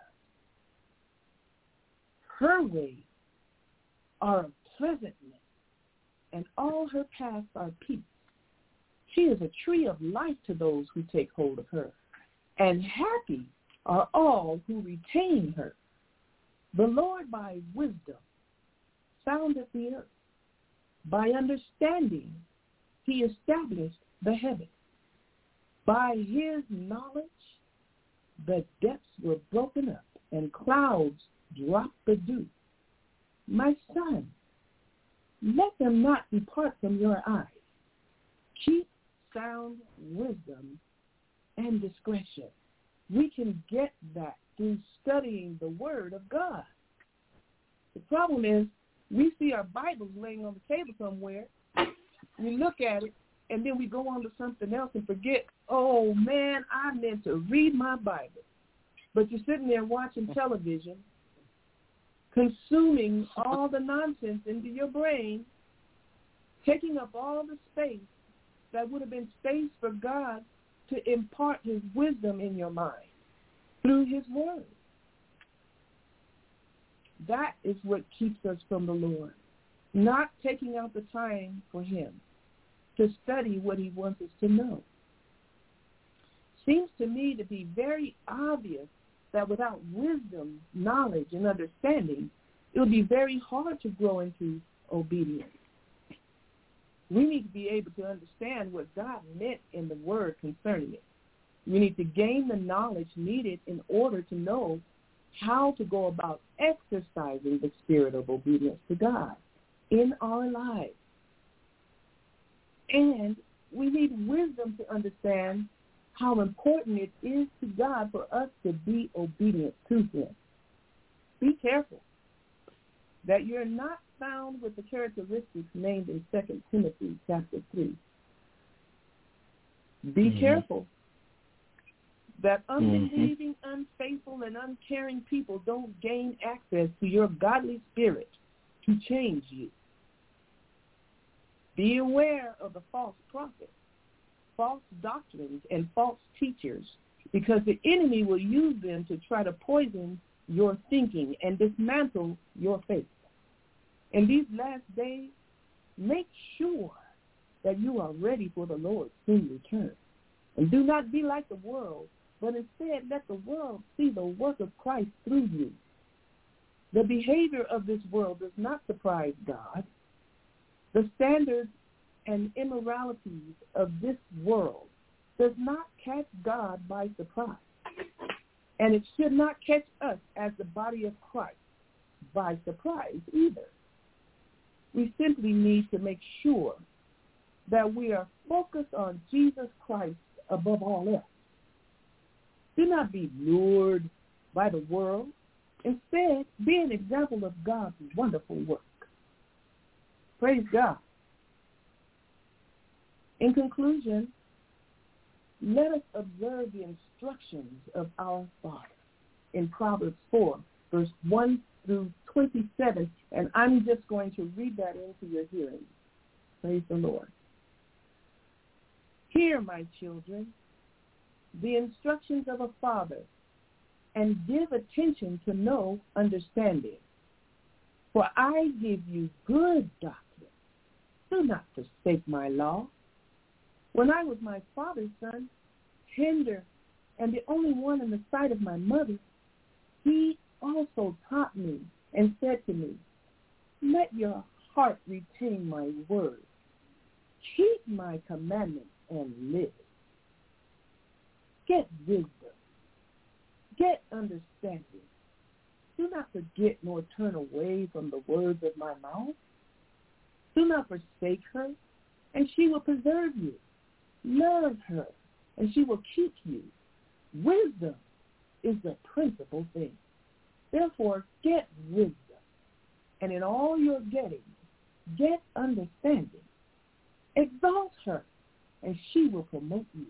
Her ways are of pleasantness, and all her paths are peace. She is a tree of life to those who take hold of her, and happy are all who retain her. The Lord by wisdom founded the earth. By understanding he established the heavens. By his knowledge the depths were broken up, and clouds dropped the dew. My son, let them not depart from your eyes. Keep sound wisdom and discretion. We can get that through studying the Word of God. The problem is we see our Bibles laying on the table somewhere. We look at it, and then we go on to something else and forget, oh, man, I meant to read my Bible. But you're sitting there watching television, consuming all the nonsense into your brain, taking up all the space that would have been space for God to impart his wisdom in your mind through his word. That is what keeps us from the Lord, not taking out the time for him to study what he wants us to know. Seems to me to be very obvious that without wisdom, knowledge, and understanding, it will be very hard to grow into obedience. We need to be able to understand what God meant in the word concerning it. We need to gain the knowledge needed in order to know how to go about exercising the spirit of obedience to God in our lives. And we need wisdom to understand how important it is to God for us to be obedient to him. Be careful that you're not found with the characteristics named in 2 Timothy chapter 3. Be careful that unbelieving, unfaithful, and uncaring people don't gain access to your godly spirit to change you. Be aware of the false prophets, false doctrines, and false teachers, because the enemy will use them to try to poison your thinking and dismantle your faith. In these last days, make sure that you are ready for the Lord's soon return. And do not be like the world, but instead let the world see the work of Christ through you. The behavior of this world does not surprise God. The standards and immoralities of this world does not catch God by surprise. And it should not catch us as the body of Christ by surprise either. We simply need to make sure that we are focused on Jesus Christ above all else. Do not be lured by the world. Instead, be an example of God's wonderful work. Praise God. In conclusion, let us observe the instructions of our Father in Proverbs 4, verse 1 through 27, and I'm just going to read that into your hearing. Praise the Lord. Hear, my children, the instructions of a father, and give attention to know understanding. For I give you good doctrine. Do not forsake my law. When I was my father's son, tender, and the only one in the sight of my mother, he also taught me and said to me, let your heart retain my word. Keep my commandments and live. Get wisdom. Get understanding. Do not forget nor turn away from the words of my mouth. Do not forsake her, and she will preserve you. Love her, and she will keep you. Wisdom is the principal thing. Therefore, get wisdom, and in all your getting, get understanding. Exalt her, and she will promote you.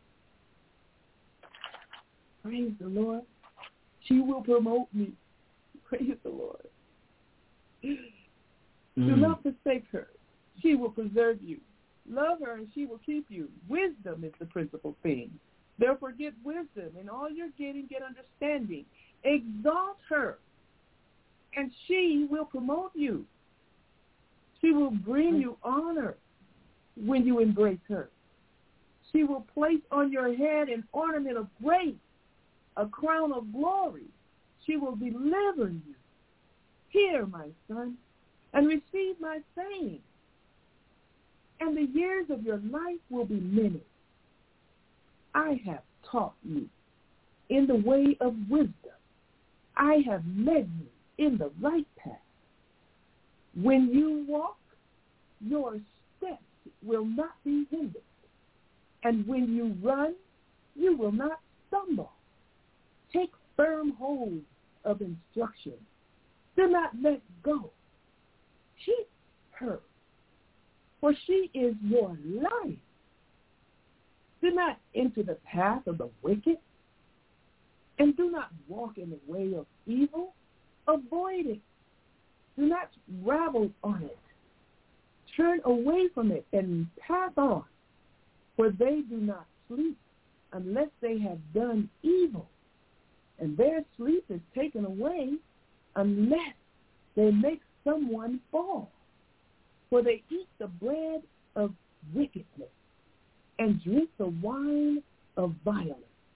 Praise the Lord. She will promote me. Praise the Lord. Do not forsake her. She will preserve you. Love her, and she will keep you. Wisdom is the principal thing. Therefore, get wisdom. In all you're getting, get understanding. Exalt her, and she will promote you. She will bring you honor when you embrace her. She will place on your head an ornament of grace, a crown of glory. She will deliver you. Hear, my son, and receive my saying. And the years of your life will be many. I have taught you in the way of wisdom. I have led you in the right path. When you walk, your steps will not be hindered. And when you run, you will not stumble. Take firm hold of instruction. Do not let go. Keep her, for she is your life. Do not enter the path of the wicked, and do not walk in the way of evil. Avoid it. Do not ravel on it. Turn away from it and pass on, for they do not sleep unless they have done evil, and their sleep is taken away unless they make someone fall. For they eat the bread of wickedness and drink the wine of violence.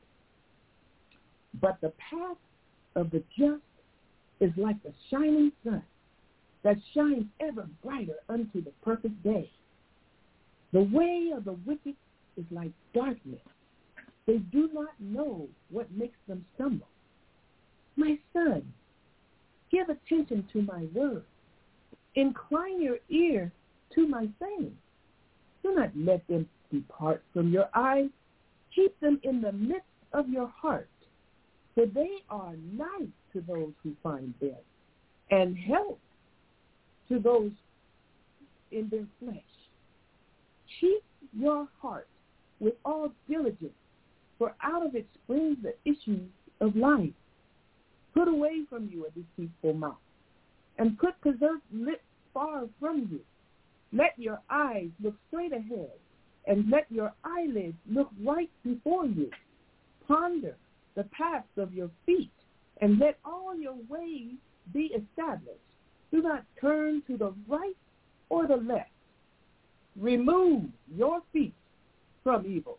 But the path of the just is like the shining sun that shines ever brighter unto the perfect day. The way of the wicked is like darkness. They do not know what makes them stumble. My son, give attention to my word. Incline your ear to my saying. Do not let them depart from your eyes. Keep them in the midst of your heart, for they are life to those who find them, and health to those in their flesh. Keep your heart with all diligence, for out of it springs the issues of life. Put away from you a deceitful mouth, and put perverse lips far from you. Let your eyes look straight ahead, and let your eyelids look right before you. Ponder the paths of your feet, and let all your ways be established. Do not turn to the right or the left. Remove your feet from evil.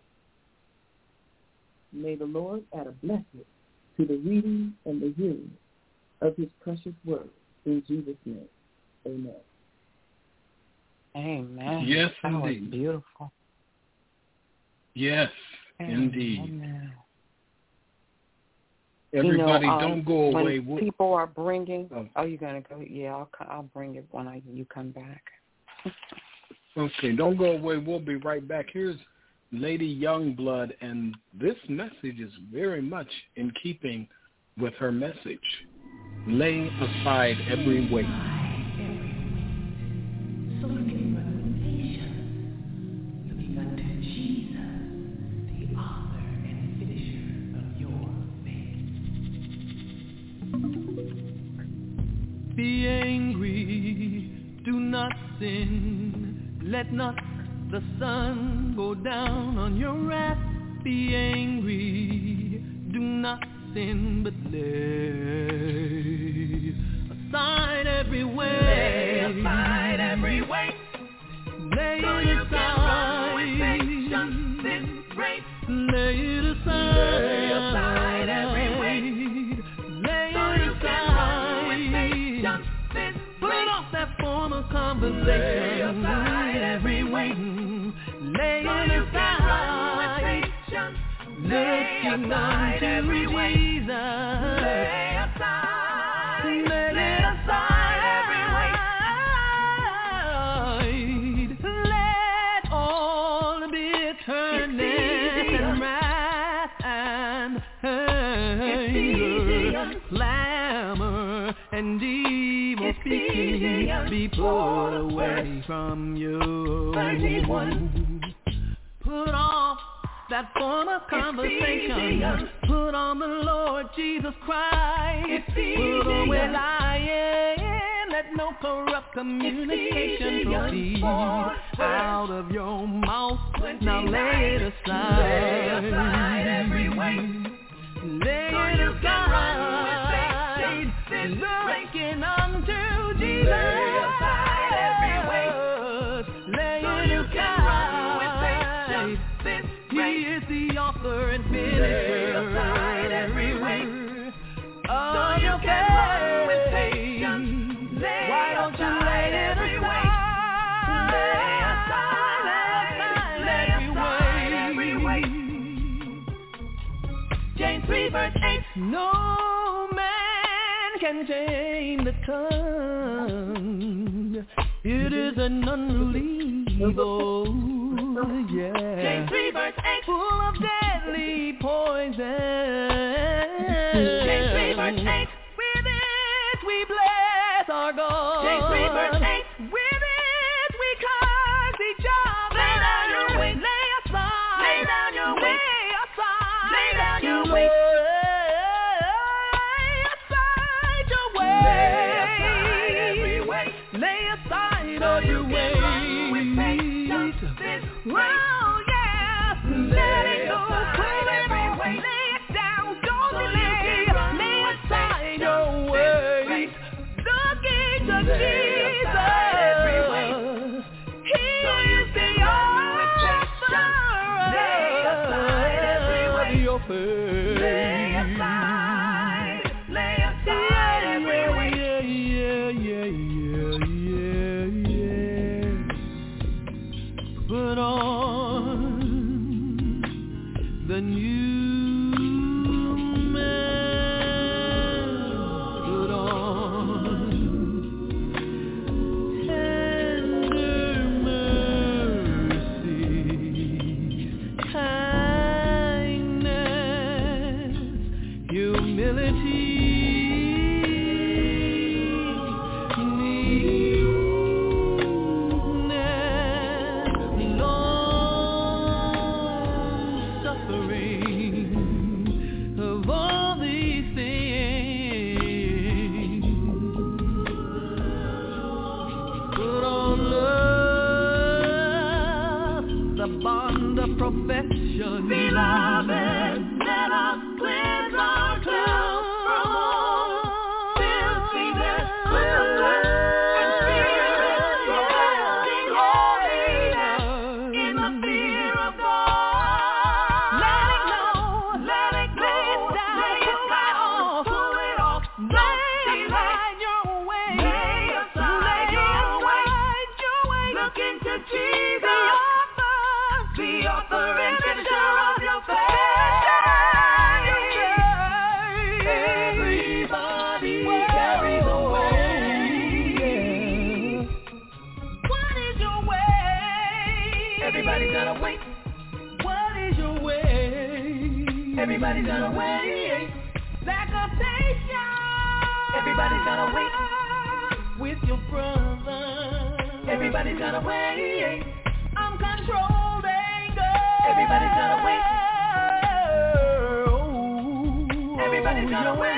May the Lord add a blessing to the reading and the hearing of his precious word. In Jesus' name, amen. Amen. Yes, that indeed. Was beautiful. Yes, Amen. indeed. Amen. Everybody, don't go away. When people are bringing. Oh, you're gonna go? Yeah, I'll bring it when you come back. Okay, don't go away. We'll be right back. Here's Lady Youngblood, and this message is very much in keeping with her message. Lay aside every weight. So looking with patience, looking unto Jesus, the author and finisher of your faith. Be angry, do not sin, let not the sun go down on your wrath. Be angry, do not sin, but lay aside every weight. Lay aside every weight. Lay so it aside. Lay it aside. Lay aside every weight. Lay so it aside. Put off that form of conversation. Lay aside every weight. Lay it aside. Looking unto Jesus. Lay aside. Lay aside every weight. Let all bitterness and wrath and anger, clamor and evil speaking be put away from you. 31. Put off that form of conversation. Put on the Lord Jesus Christ. Put away lying. Let no corrupt communication proceed out of your mouth. Now lay it aside. Lay aside every weight. Lay it aside. Looking unto Jesus. Lay aside every weight. Lay it aside. He is the author and finisher of your faith. Why don't you lay it aside? Lay aside every weight. James 3 verse 8. No man can tame the tongue. It is an unruly evil. Yeah. James 3 verse 8. Full of deadly poison. James 3 verse 8. With it we bless our God. James 3 verse 8. With it we curse each other. Lay down your weight. Lay aside. Lay down your weight. Lay aside. Lay down your weight. Lay aside your weight. Lay aside every weight. Lay aside all your weight. Well, yes, let it go, pull it off, lay it down, don't delay, lay aside your weight, looking to Jesus, He is the author of your faith. Lay aside every weight. Put on the new man. Put on tender mercy, kindness, humility. Perfection. Beloved, let us cleanse ourselves from all filthiness, and spirit, lasting holiness in the fear of God. Let it go, lay it down, pull it off, lay aside your way, lay aside your way, look into Jesus. The author and finisher of your faith. Everybody's gonna wait. Lack of patience. Everybody's gonna wait. With your brother. Everybody's gonna wait. Uncontrolled anger. Everybody's gonna wait. Everybody's gonna wait.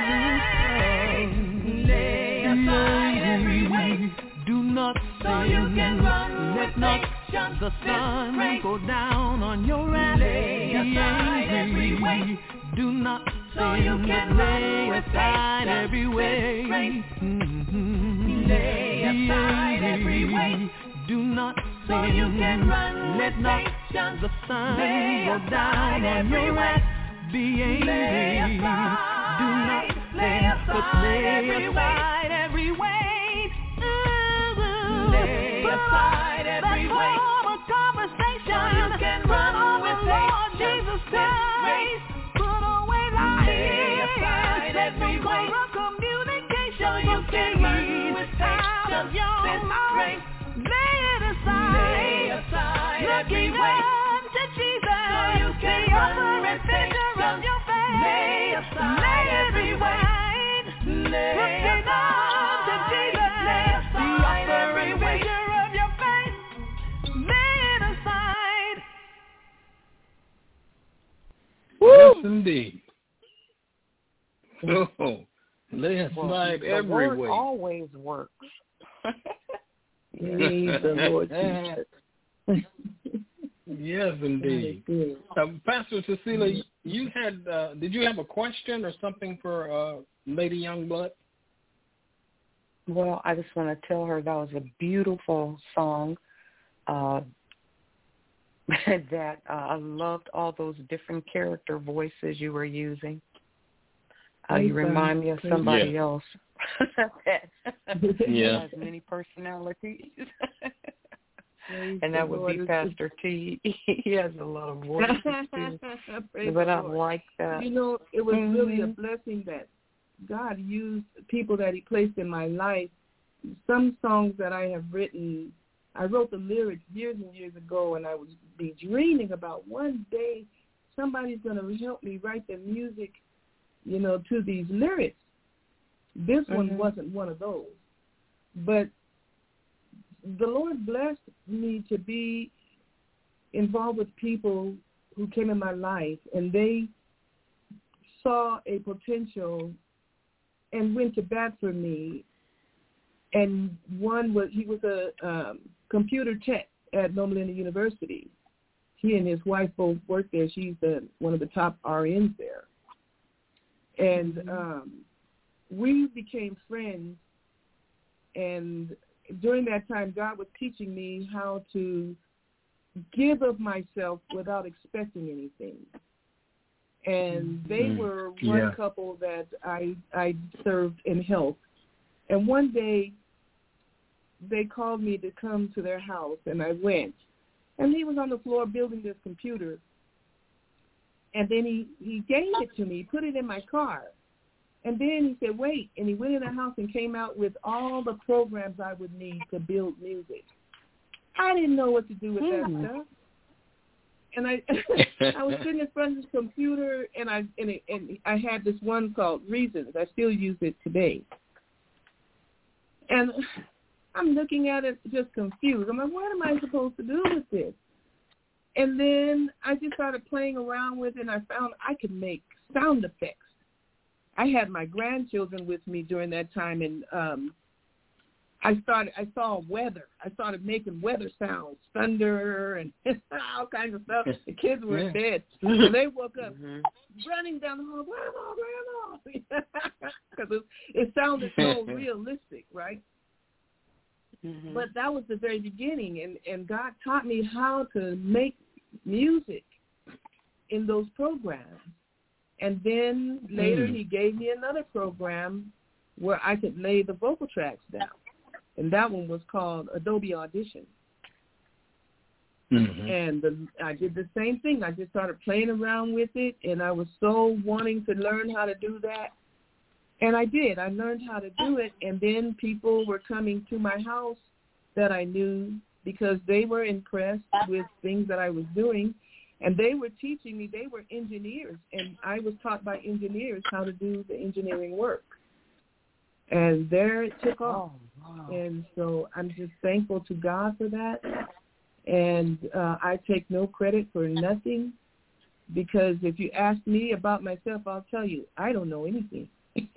Lay aside every weight. Do not so you can run. Let not the sun go down on your wrath. Lay aside every weight. Do not so you can lay aside every weight. Lay aside every weight. Do not so you can run. Let not the sun go down on your wrath. Be angry. Do not lay aside every weight. Lay aside every weight. So you can run with Lord Jesus Christ. Put away lies. Lay aside every weight. So you can run with patience this race. Lay it aside. Lay aside every weight. To Jesus. So you can run with patience. Lay aside every weight. Lay aside to Jesus. Lay aside every weight. Of your faith. Lay it aside. Yes, indeed. Oh, lay aside every word weight. always works. Praise the Lord Jesus. Yes, indeed. Pastor Cecilia, you had did you have a question or something for Lady Youngblood? Well, I just want to tell her that was a beautiful song. That I loved all those different character voices you were using. You remind me of somebody else that has many personalities. And that would be Pastor T. He has a lot of voices too. But I like that. You know, it was really a blessing that God used people that he placed in my life. Some songs that I have written, I wrote the lyrics years and years ago, and I would be dreaming about one day somebody's going to help me write the music, you know, to these lyrics. This one wasn't one of those. But the Lord blessed me to be involved with people who came in my life, and they saw a potential and went to bat for me. And one was, he was a computer tech at Loma Linda University. He and his wife both worked there. She's one of the top RNs there. And we became friends, and during that time, God was teaching me how to give of myself without expecting anything. And they were one couple that I served and helped. And one day, they called me to come to their house, and I went. And he was on the floor building this computer. And then he gave it to me, put it in my car. And then he said, wait, and he went in the house and came out with all the programs I would need to build music. I didn't know what to do with that stuff. And I was sitting in front of this computer, and I had this one called Reasons. I still use it today. And I'm looking at it just confused. I'm like, what am I supposed to do with this? And then I just started playing around with it, and I found I could make sound effects. I had my grandchildren with me during that time, and I saw weather. I started making weather sounds, thunder, and all kinds of stuff. The kids were in bed, and they woke up running down the hall, Grandma, because it sounded so realistic, right? But that was the very beginning, and God taught me how to make music in those programs. And then later he gave me another program where I could lay the vocal tracks down. And that one was called Adobe Audition. And I did the same thing. I just started playing around with it, and I was so wanting to learn how to do that. And I did. I learned how to do it, and then people were coming to my house that I knew because they were impressed with things that I was doing. And they were teaching me, they were engineers, and I was taught by engineers how to do the engineering work. And there it took off. Oh, wow. And so I'm just thankful to God for that. And I take no credit for nothing, because if you ask me about myself, I'll tell you, I don't know anything.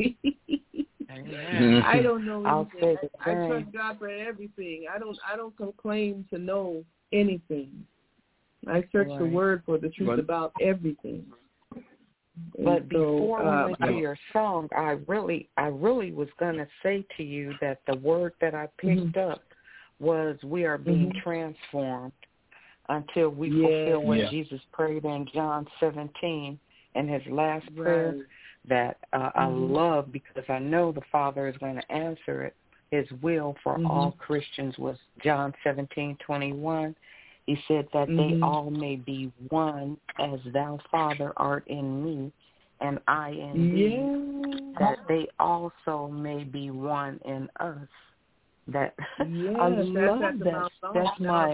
I don't know anything. I trust God for everything. I don't claim to know anything. I search the Word for the truth about everything. But before we went to your song, I really was going to say to you that the word that I picked up was we are being transformed until we fulfill what Jesus prayed in John 17 in his last prayer that I love, because I know the Father is going to answer it. His will for all Christians was John 17:21. He said that they all may be one as thou, Father, art in me, and I in thee, that they also may be one in us. That I love that. That's my.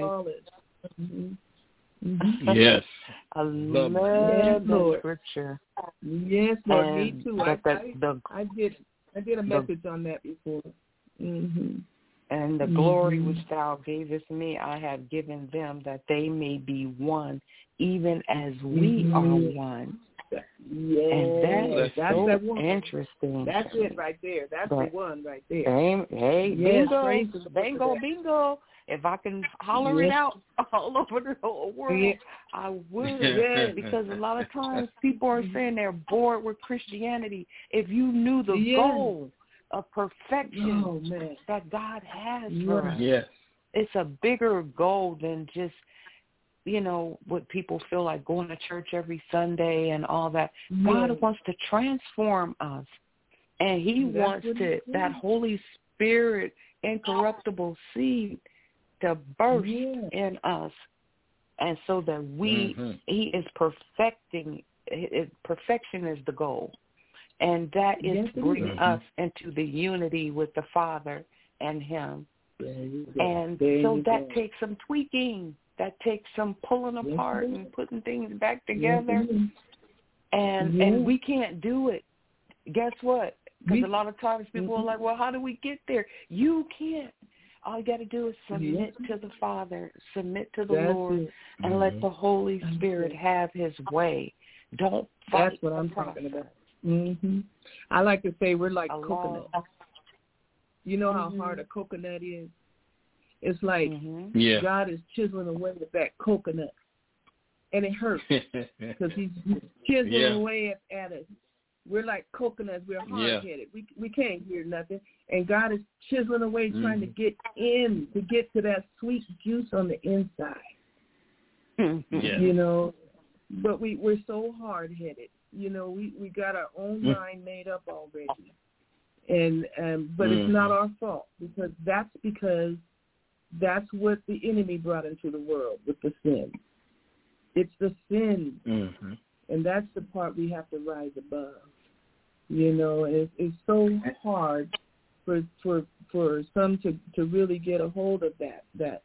Yes. I love that scripture. Yes, Lord, me too. I did a message on that before. And the glory which thou gavest me, I have given them, that they may be one, even as we are one. Yes. And that's so interesting. That's it right there. That's the one right there. Hey, bingo. If I can holler it out all over the whole world, I would. Because a lot of times people are saying they're bored with Christianity. If you knew the goal of perfection that God has for us. Yes. It's a bigger goal than just, what people feel like going to church every Sunday and all that. God wants to transform us. And he wants that Holy Spirit, incorruptible seed, to burst in us. And so that he is perfecting, perfection is the goal. And that is to bring us into the unity with the Father and him. And so that takes some tweaking. That takes some pulling apart and putting things back together. And we can't do it. Guess what? Because a lot of times people are like, well, how do we get there? You can't. All you got to do is submit to the Father, submit to the Lord, and let the Holy Spirit have his way. Don't fight. That's what I'm talking about. I like to say we're like coconut. You know how hard a coconut is? It's like God is chiseling away with that coconut, and it hurts because he's chiseling away at us. We're like coconuts. We're hard-headed. We can't hear nothing, and God is chiseling away, trying to get to that sweet juice on the inside. But we're so hard-headed. We got our own mind made up already, but it's not our fault, because that's what the enemy brought into the world with the sin. It's the sin, and that's the part we have to rise above. It's so hard for some to really get a hold of that.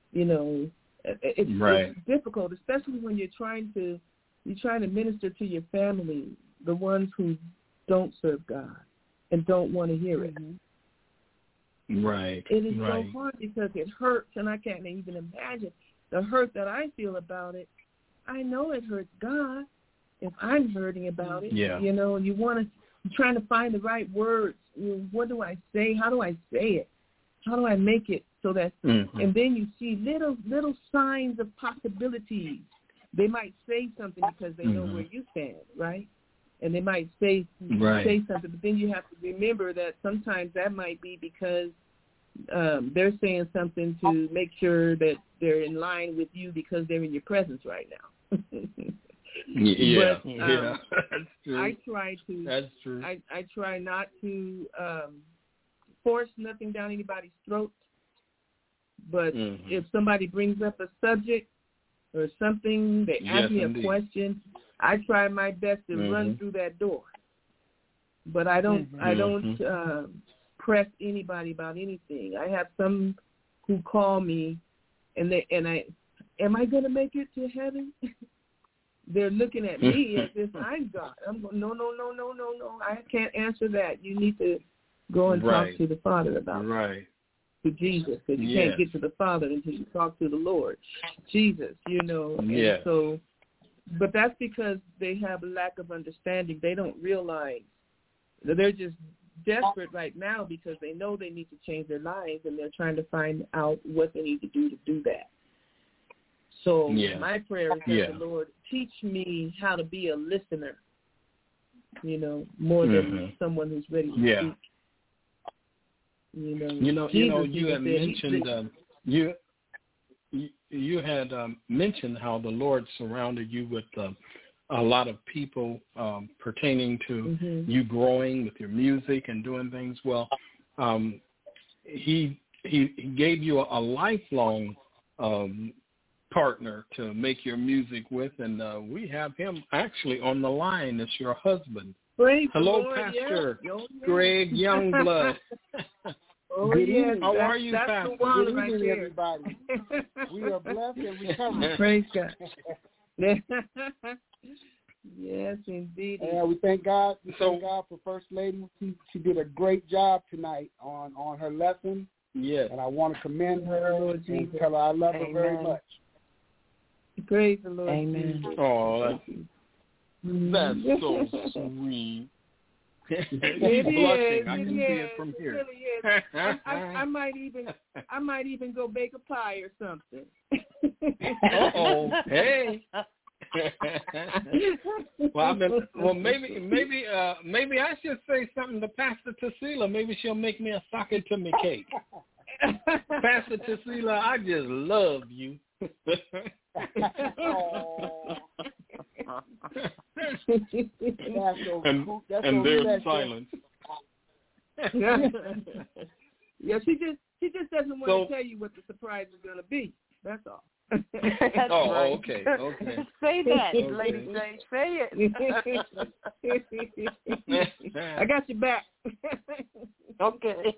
It's difficult, especially when you're trying to minister to your family, the ones who don't serve God and don't want to hear it. Right. It is so hard because it hurts, and I can't even imagine the hurt that I feel about it. I know it hurts God if I'm hurting about it. And you're trying to find the right words. What do I say? How do I say it? How do I make it so that? And then you see little signs of possibilities. They might say something because they know where you stand, right? And they might say something, but then you have to remember that sometimes that might be because they're saying something to make sure that they're in line with you because they're in your presence right now. But that's true. I try to. That's true. I try not to force nothing down anybody's throat. But if somebody brings up a subject or something, they ask me a question, I try my best to run through that door. But I don't press anybody about anything. I have some who call me, and am I going to make it to heaven? they're looking at me as if I'm God. I'm going, no. I can't answer that. You need to go and talk to the Father about it. To Jesus, because you can't get to the Father until you talk to the Lord, Jesus. And so, but that's because they have a lack of understanding. They don't realize that they're just desperate right now because they know they need to change their lives, and they're trying to find out what they need to do that. So my prayer is that the Lord teach me how to be a listener, more than someone who's ready to speak. You had mentioned you had mentioned how the Lord surrounded you with a lot of people pertaining to you growing with your music and doing things. Well, he gave you a lifelong partner to make your music with, and we have him actually on the line. It's your husband. Hello, Pastor Greg Youngblood. How are you, Pastor? Good evening, everybody. We are blessed and recovering. Praise God. Yes, indeed. And we thank God. We thank God for First Lady. She did a great job tonight on her lesson. Yes. And I want to commend her and tell her I love her very much. Praise the Lord. Amen. Oh, that's so sweet. It blushing. is. I can see it from here. It really is. I might even go bake a pie or something. Hey. Maybe I should say something to Pastor Tasila. Maybe she'll make me a socket to me cake. Pastor Tasila, I just love you. And there's silence. She just doesn't want to tell you what the surprise is going to be. That's all. Okay. Say that, Lady Jane. Say it. I got your back. Okay.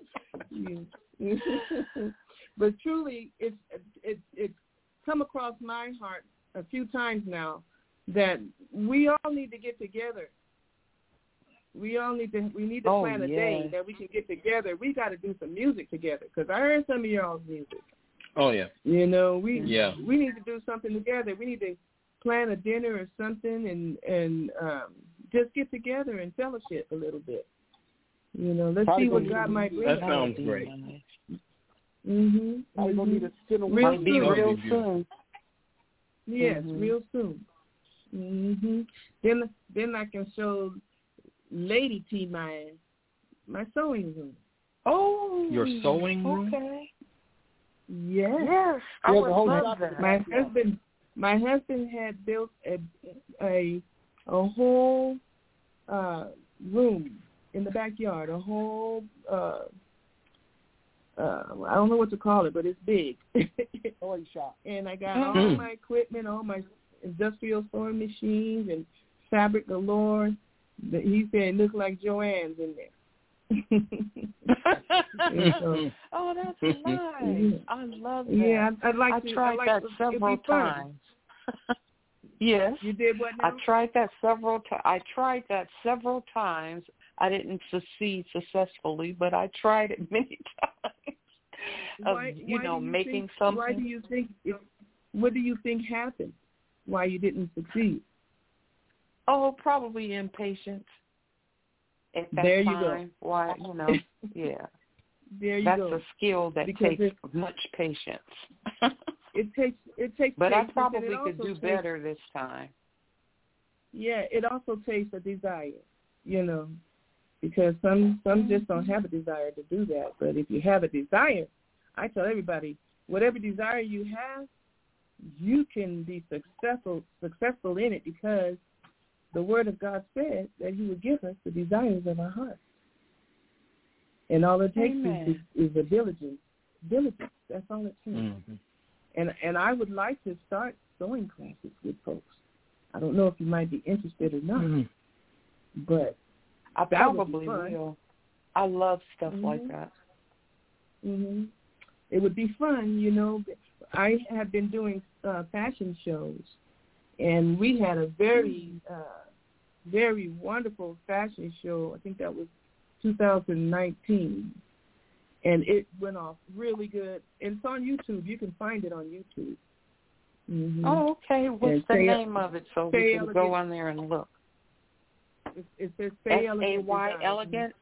But truly, it's come across my heart a few times now that we all need to get together. We need to plan a day that we can get together. We got to do some music together because I heard some of y'all's music. Oh yeah. We need to do something together. We need to plan a dinner or something and just get together and fellowship a little bit. Let's see what God might bring. That sounds great. Probably gonna need a dinner real soon. Yes, real soon. Then I can show Lady T my sewing room. Oh, your sewing room? Okay. Yes. I would love that. My husband had built a whole room in the backyard. A whole I don't know what to call it, but it's big. Sewing shop. And I got all my equipment, all my industrial sewing machines and fabric galore. He said it looked like Joanne's in there. Oh, that's nice. I love that. Yeah, I'd like to. I tried that several times. Yes. You did what now? I tried that several times. I didn't succeed successfully, but I tried it many times. Making something. Why do you think? What do you think happened? Why you didn't succeed? Oh, probably impatience. At that there you time, go. Why, yeah. There you That's go. a skill that takes much patience. It takes. But patience, I probably could do better this time. Yeah, it also takes a desire, because some just don't have a desire to do that. But if you have a desire, I tell everybody, whatever desire you have, you can be successful in it because the Word of God said that He would give us the desires of our heart. And all it takes is a diligence. That's all it takes. Mm-hmm. And I would like to start sewing classes with folks. I don't know if you might be interested or not, but I probably will. I love stuff like that. Mm-hmm. It would be fun, I have been doing fashion shows And we had a very, very wonderful fashion show. I think that was 2019. And it went off really good. And it's on YouTube. You can find it on YouTube. Mm-hmm. Oh, okay. What's the name of it so we can go on there and look? It says Say Elegant Design. Elegant?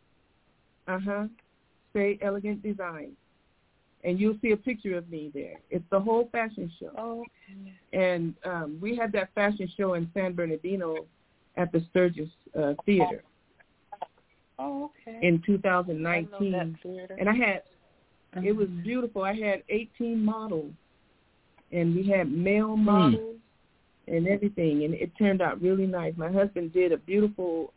Say Elegant Design. And you'll see a picture of me there. It's the whole fashion show. Oh, okay. And we had that fashion show in San Bernardino at the Sturgis Theater. Oh, okay. In 2019. I know that theater. And I had, it was beautiful. I had 18 models. And we had male models and everything. And it turned out really nice. My husband did a beautiful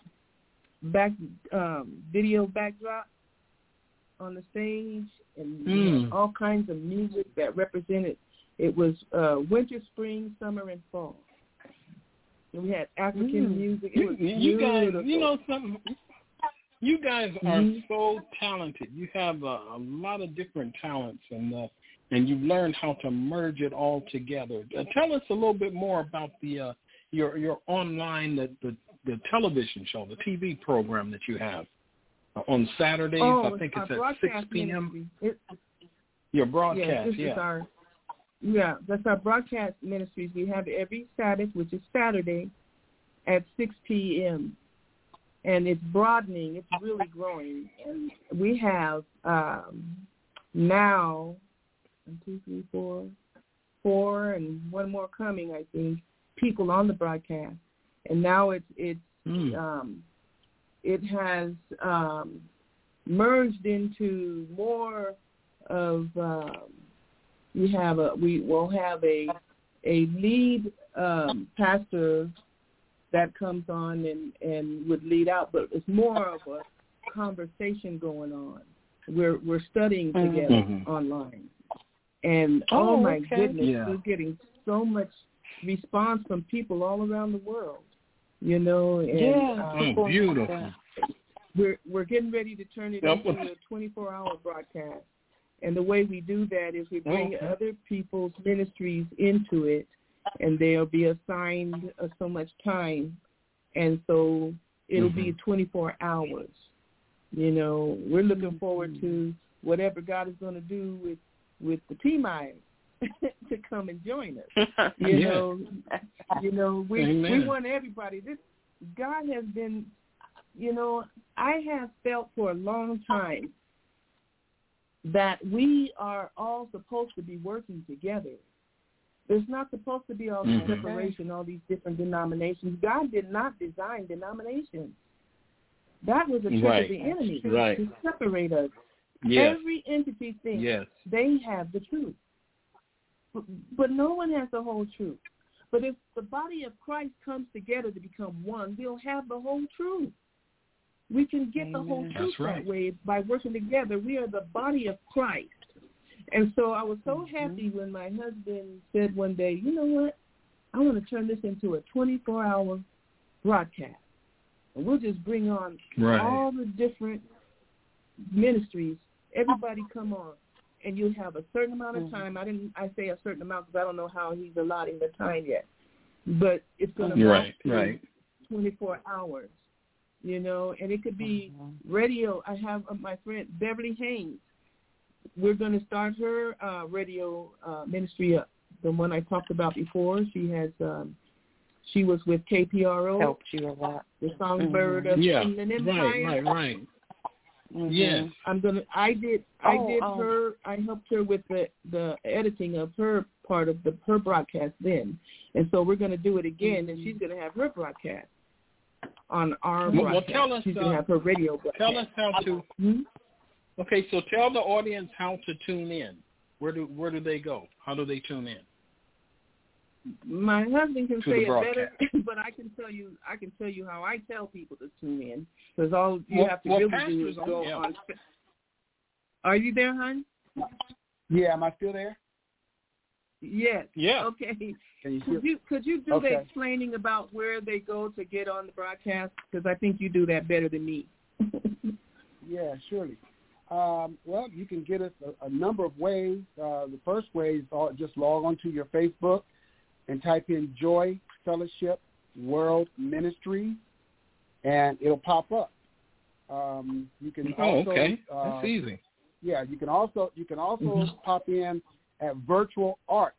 video backdrop on the stage, and all kinds of music that represented. It was winter, spring, summer, and fall. And we had African music. It was you guys, you know something. You guys are so talented. You have a lot of different talents, and you've learned how to merge it all together. Tell us a little bit more about the your online the television show, the TV program that you have on Saturdays. I think it's at 6 p.m. Your broadcast, that's our broadcast ministries. We have every Sabbath, which is Saturday, at 6 p.m. And it's broadening. It's really growing. And we have now 1, 2, 3, 4, and one more coming, I think, people on the broadcast. And now it has merged into more of we will have a lead pastor that comes on and would lead out, but it's more of a conversation going on. We're studying together online. And my goodness, we're getting so much response from people all around the world, you know. And, beautiful. We're getting ready to turn it into a 24-hour broadcast. And the way we do that is we bring other people's ministries into it, and they'll be assigned so much time. And so it'll be 24 hours. You know, we're looking forward to whatever God is going to do with the T-Myers to come and join us. You know, we want everybody. God has been, you know, I have felt for a long time that we are all supposed to be working together. There's not supposed to be all this separation, all these different denominations. God did not design denominations. That was a trick of the enemy to separate us. Yes. Every entity thinks they have the truth. But no one has the whole truth. But if the body of Christ comes together to become one, we'll have the whole truth. We can get the whole truth that way by working together. We are the body of Christ. And so I was so happy when my husband said one day, you know what, I want to turn this into a 24-hour broadcast. And we'll just bring on all the different ministries. Everybody come on. And you have a certain amount of time. I say a certain amount because I don't know how he's allotting the time yet. But it's going to last 24 hours, you know. And it could be radio. I have my friend Beverly Haynes. We're going to start her radio ministry up. The one I talked about before. She has. She was with KPRO. Helped you a lot. The Songbird of Inland Empire. Right. Yes, I helped her with the editing of her part of her broadcast then, and so we're going to do it again, and she's going to have her broadcast on our broadcast. Well, tell us, she's going to have her radio broadcast. Tell us how to. Okay, so tell the audience how to tune in. Where do they go? How do they tune in? My husband can say it better, but I can tell you how I tell people to tune in, because all you have to really do is go on. Are you there, hon? Yeah, am I still there? Yes. Yeah. Okay. Could you do the explaining about where they go to get on the broadcast? Because I think you do that better than me. Yeah, surely. Well, you can get us a number of ways. The first way is just log on to your Facebook and type in Joy Fellowship World Ministry, and it'll pop up. You can also, okay, that's easy. Yeah, you can also pop in at Virtual Ark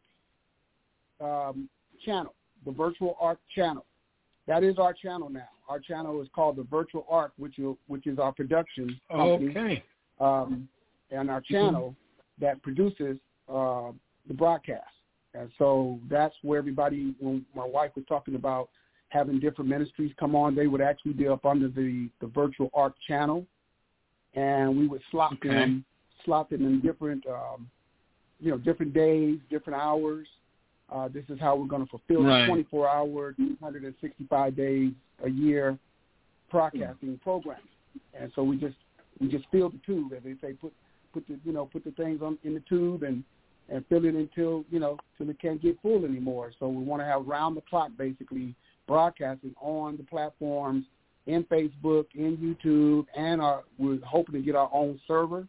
channel, the Virtual Ark channel. That is our channel now. Our channel is called the Virtual Ark, which is our production company. Okay. And our channel that produces the broadcast. And so that's where everybody, when my wife was talking about having different ministries come on, they would actually be up under the Virtual Ark channel, and we would slot them in different, different days, different hours. This is how we're going to fulfill the 24-hour, 365 days a year broadcasting program. And so we just fill the tube, as they say, put the things in the tube and fill it until it can't get full anymore. So we want to have round the clock basically broadcasting on the platforms in Facebook, in YouTube, and we're hoping to get our own server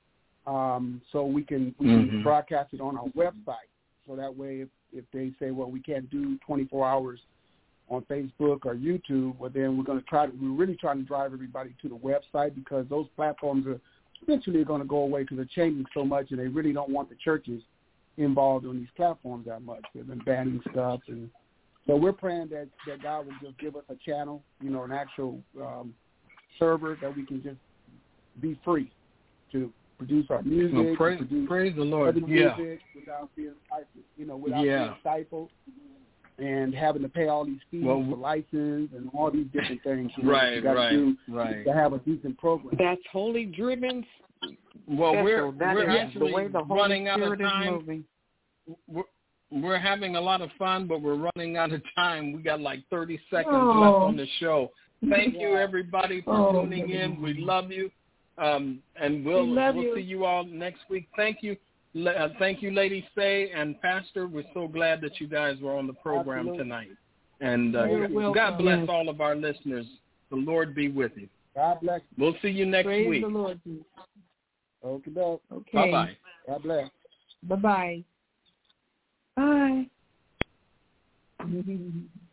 so we can broadcast it on our website. So that way, if they say, well, we can't do 24 hours on Facebook or YouTube, well, then we're really trying to drive everybody to the website, because those platforms are eventually going to go away because they're changing so much, and they really don't want the churches involved on these platforms that much. They've been banning stuff, and so we're praying that God will just give us a channel, an actual server that we can just be free to produce our music. Well, praise the Lord. Music without being being stifled and having to pay all these fees for license and all these different things. Right. To have a decent program. That's Holy Driven. Well, we're the actually way the Holy running out of Spirit time. Is moving. We're having a lot of fun, but we're running out of time. We got like 30 seconds left on the show. Thank you, everybody, for tuning in. We love you, and we'll see you all next week. Thank you, Lady Faye and Pastor. We're so glad that you guys were on the program tonight. And God bless all of our listeners. The Lord be with you. God bless you. We'll see you next Praise week. the Lord. Okay. Bye-bye. God bless. Bye-bye. Bye.